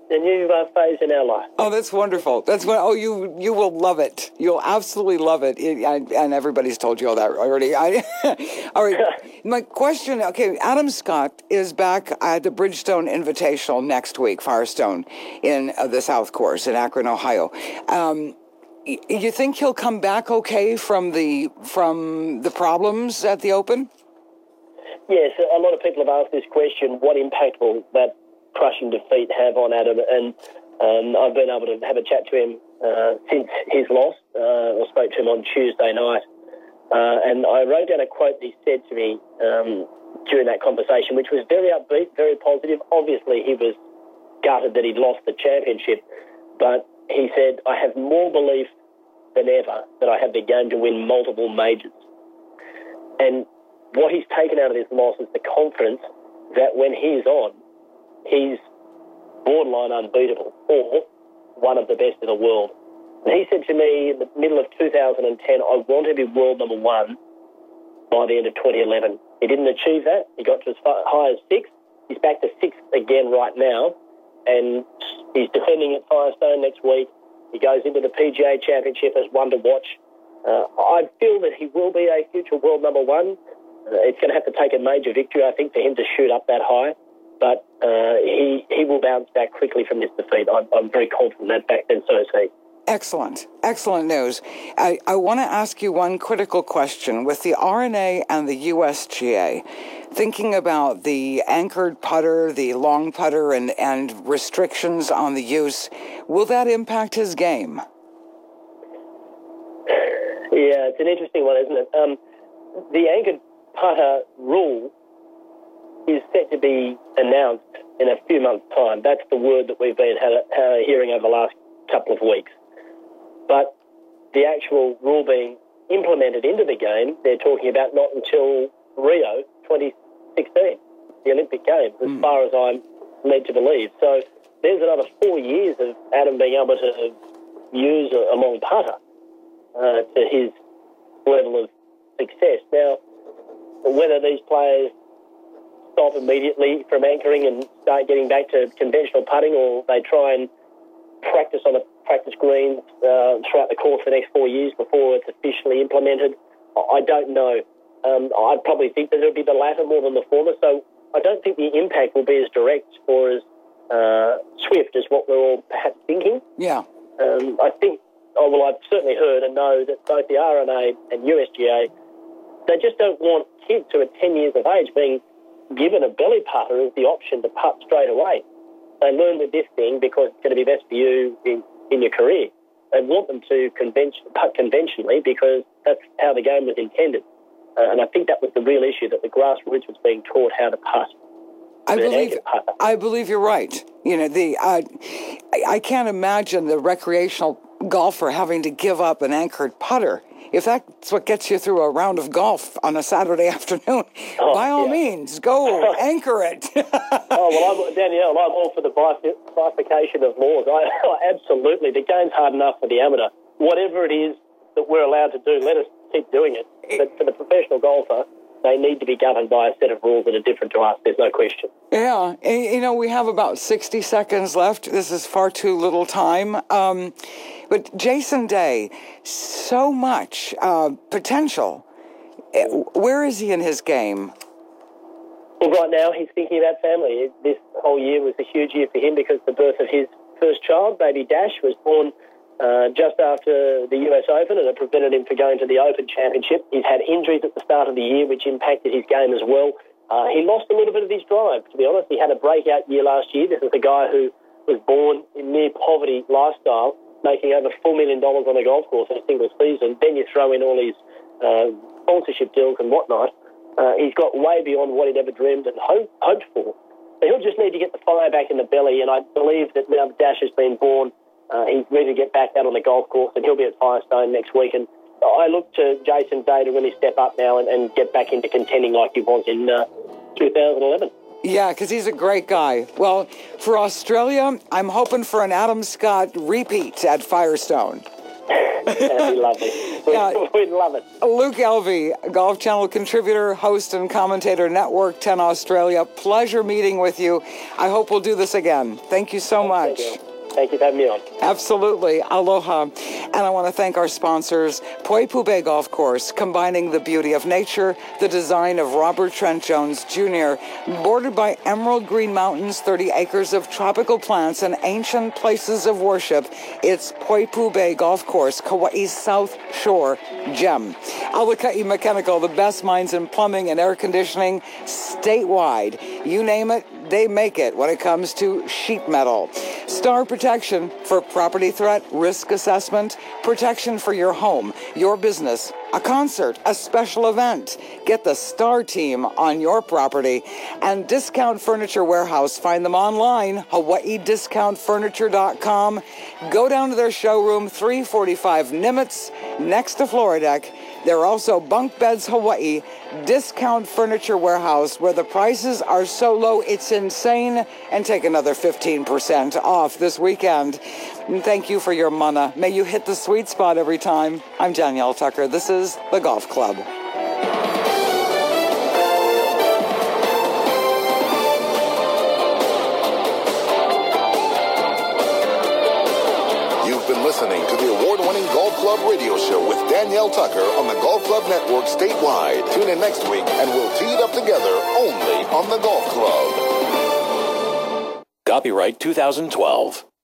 a new phase in our life. Oh, that's wonderful. That's what. Oh, you will love it. You'll absolutely love it. And everybody's told you all that already. All right. My question. Okay, Adam Scott is back at the Bridgestone Invitational next week, Firestone, in the South Course in Akron, Ohio. You think he'll come back okay from the problems at the Open? Yes, a lot of people have asked this question: what impact will that crushing defeat have on Adam? And I've been able to have a chat to him since his loss. I spoke to him on Tuesday night, and I wrote down a quote that he said to me during that conversation, which was very upbeat, very positive. Obviously, he was gutted that he'd lost the championship, but he said, "I have more belief than ever that I have the game to win multiple majors." And what he's taken out of this loss is the confidence that when he's on, he's borderline unbeatable or one of the best in the world. And he said to me in the middle of 2010, "I want to be world number one by the end of 2011. He didn't achieve that. He got to as high as 6th. He's back to 6th again right now, and he's defending at Firestone next week. He goes into the PGA Championship as one to watch. I feel that he will be a future world number one. It's going to have to take a major victory, I think, for him to shoot up that high. But he will bounce back quickly from this defeat. I'm very confident that fact, and so is he. Excellent. Excellent news. I want to ask you one critical question. With the R&A and the USGA, thinking about the anchored putter, the long putter, and restrictions on the use, will that impact his game? Yeah, it's an interesting one, isn't it? The anchored putter rule is set to be announced in a few months' time. That's the word that we've been hearing over the last couple of weeks. But the actual rule being implemented into the game, they're talking about not until Rio 2016, the Olympic Games, as far as I'm led to believe. So there's another 4 years of Adam being able to use a long putter to his level of success. Now, whether these players stop immediately from anchoring and start getting back to conventional putting, or they try and practice on the practice greens throughout the course for the next 4 years before it's officially implemented, I don't know. I probably think that it'll be the latter more than the former, so I don't think the impact will be as direct or as swift as what we're all perhaps thinking. Yeah. I think, I've certainly heard and know that both the RNA and USGA, they just don't want kids who are 10 years of age being given a belly putter as the option to putt straight away. They learn with this thing because it's going to be best for you in your career. They want them to putt conventionally because that's how the game was intended. And I think that was the real issue, that the grassroots was being taught how to putt. I believe you're right. You know, I can't imagine the recreational golfer having to give up an anchored putter. If that's what gets you through a round of golf on a Saturday afternoon, by all means, go anchor it. Danielle, I'm all for the bifurcation of laws. Absolutely. The game's hard enough for the amateur. Whatever it is that we're allowed to do, let us keep doing it. But for the professional golfer, they need to be governed by a set of rules that are different to us. There's no question. Yeah. You know, we have about 60 seconds left. This is far too little time. But Jason Day, so much potential. Where is he in his game? Well, right now he's thinking about family. This whole year was a huge year for him because the birth of his first child, baby Dash, was born just after the US Open, and it prevented him from going to the Open Championship. He's had injuries at the start of the year, which impacted his game as well. He lost a little bit of his drive, to be honest. He had a breakout year last year. This is a guy who was born in near poverty lifestyle, making over $4 million on a golf course in a single season. Then you throw in all these sponsorship deals and whatnot. He's got way beyond what he'd ever dreamed and hoped for. So he'll just need to get the fire back in the belly, and I believe that now Dash has been born, he's ready to get back out on the golf course, and he'll be at Firestone next week. And I look to Jason Day to really step up now and get back into contending like he was in 2011. Yeah, because he's a great guy. Well, for Australia, I'm hoping for an Adam Scott repeat at Firestone. That'd be lovely. We'd love it. Luke Elvey, Golf Channel contributor, host and commentator, Network 10 Australia. Pleasure meeting with you. I hope we'll do this again. Thank you so much. Thank you for having me on. Absolutely. Aloha. And I want to thank our sponsors, Poipu Bay Golf Course, combining the beauty of nature, the design of Robert Trent Jones Jr., bordered by emerald green mountains, 30 acres of tropical plants, and ancient places of worship. It's Poipu Bay Golf Course, Kauai's South Shore gem. Alakai Mechanical, the best minds in plumbing and air conditioning statewide. You name it, they make it when it comes to sheet metal. Star Protection for property threat, risk assessment, protection for your home, your business, a concert, a special event. Get the Star team on your property. And Discount Furniture Warehouse. Find them online, HawaiiDiscountFurniture.com. Go down to their showroom, 345 Nimitz, next to Floridec. They're also Bunk Beds Hawaii, Discount Furniture Warehouse, where the prices are so low it's insane, and take another 15% off this weekend. And thank you for your mana. May you hit the sweet spot every time. I'm Danielle Tucker. This is The Golf Club. Listening to the award-winning Golf Club radio show with Danielle Tucker on the Golf Club Network statewide. Tune in next week and we'll tee it up together only on the Golf Club. Copyright 2012.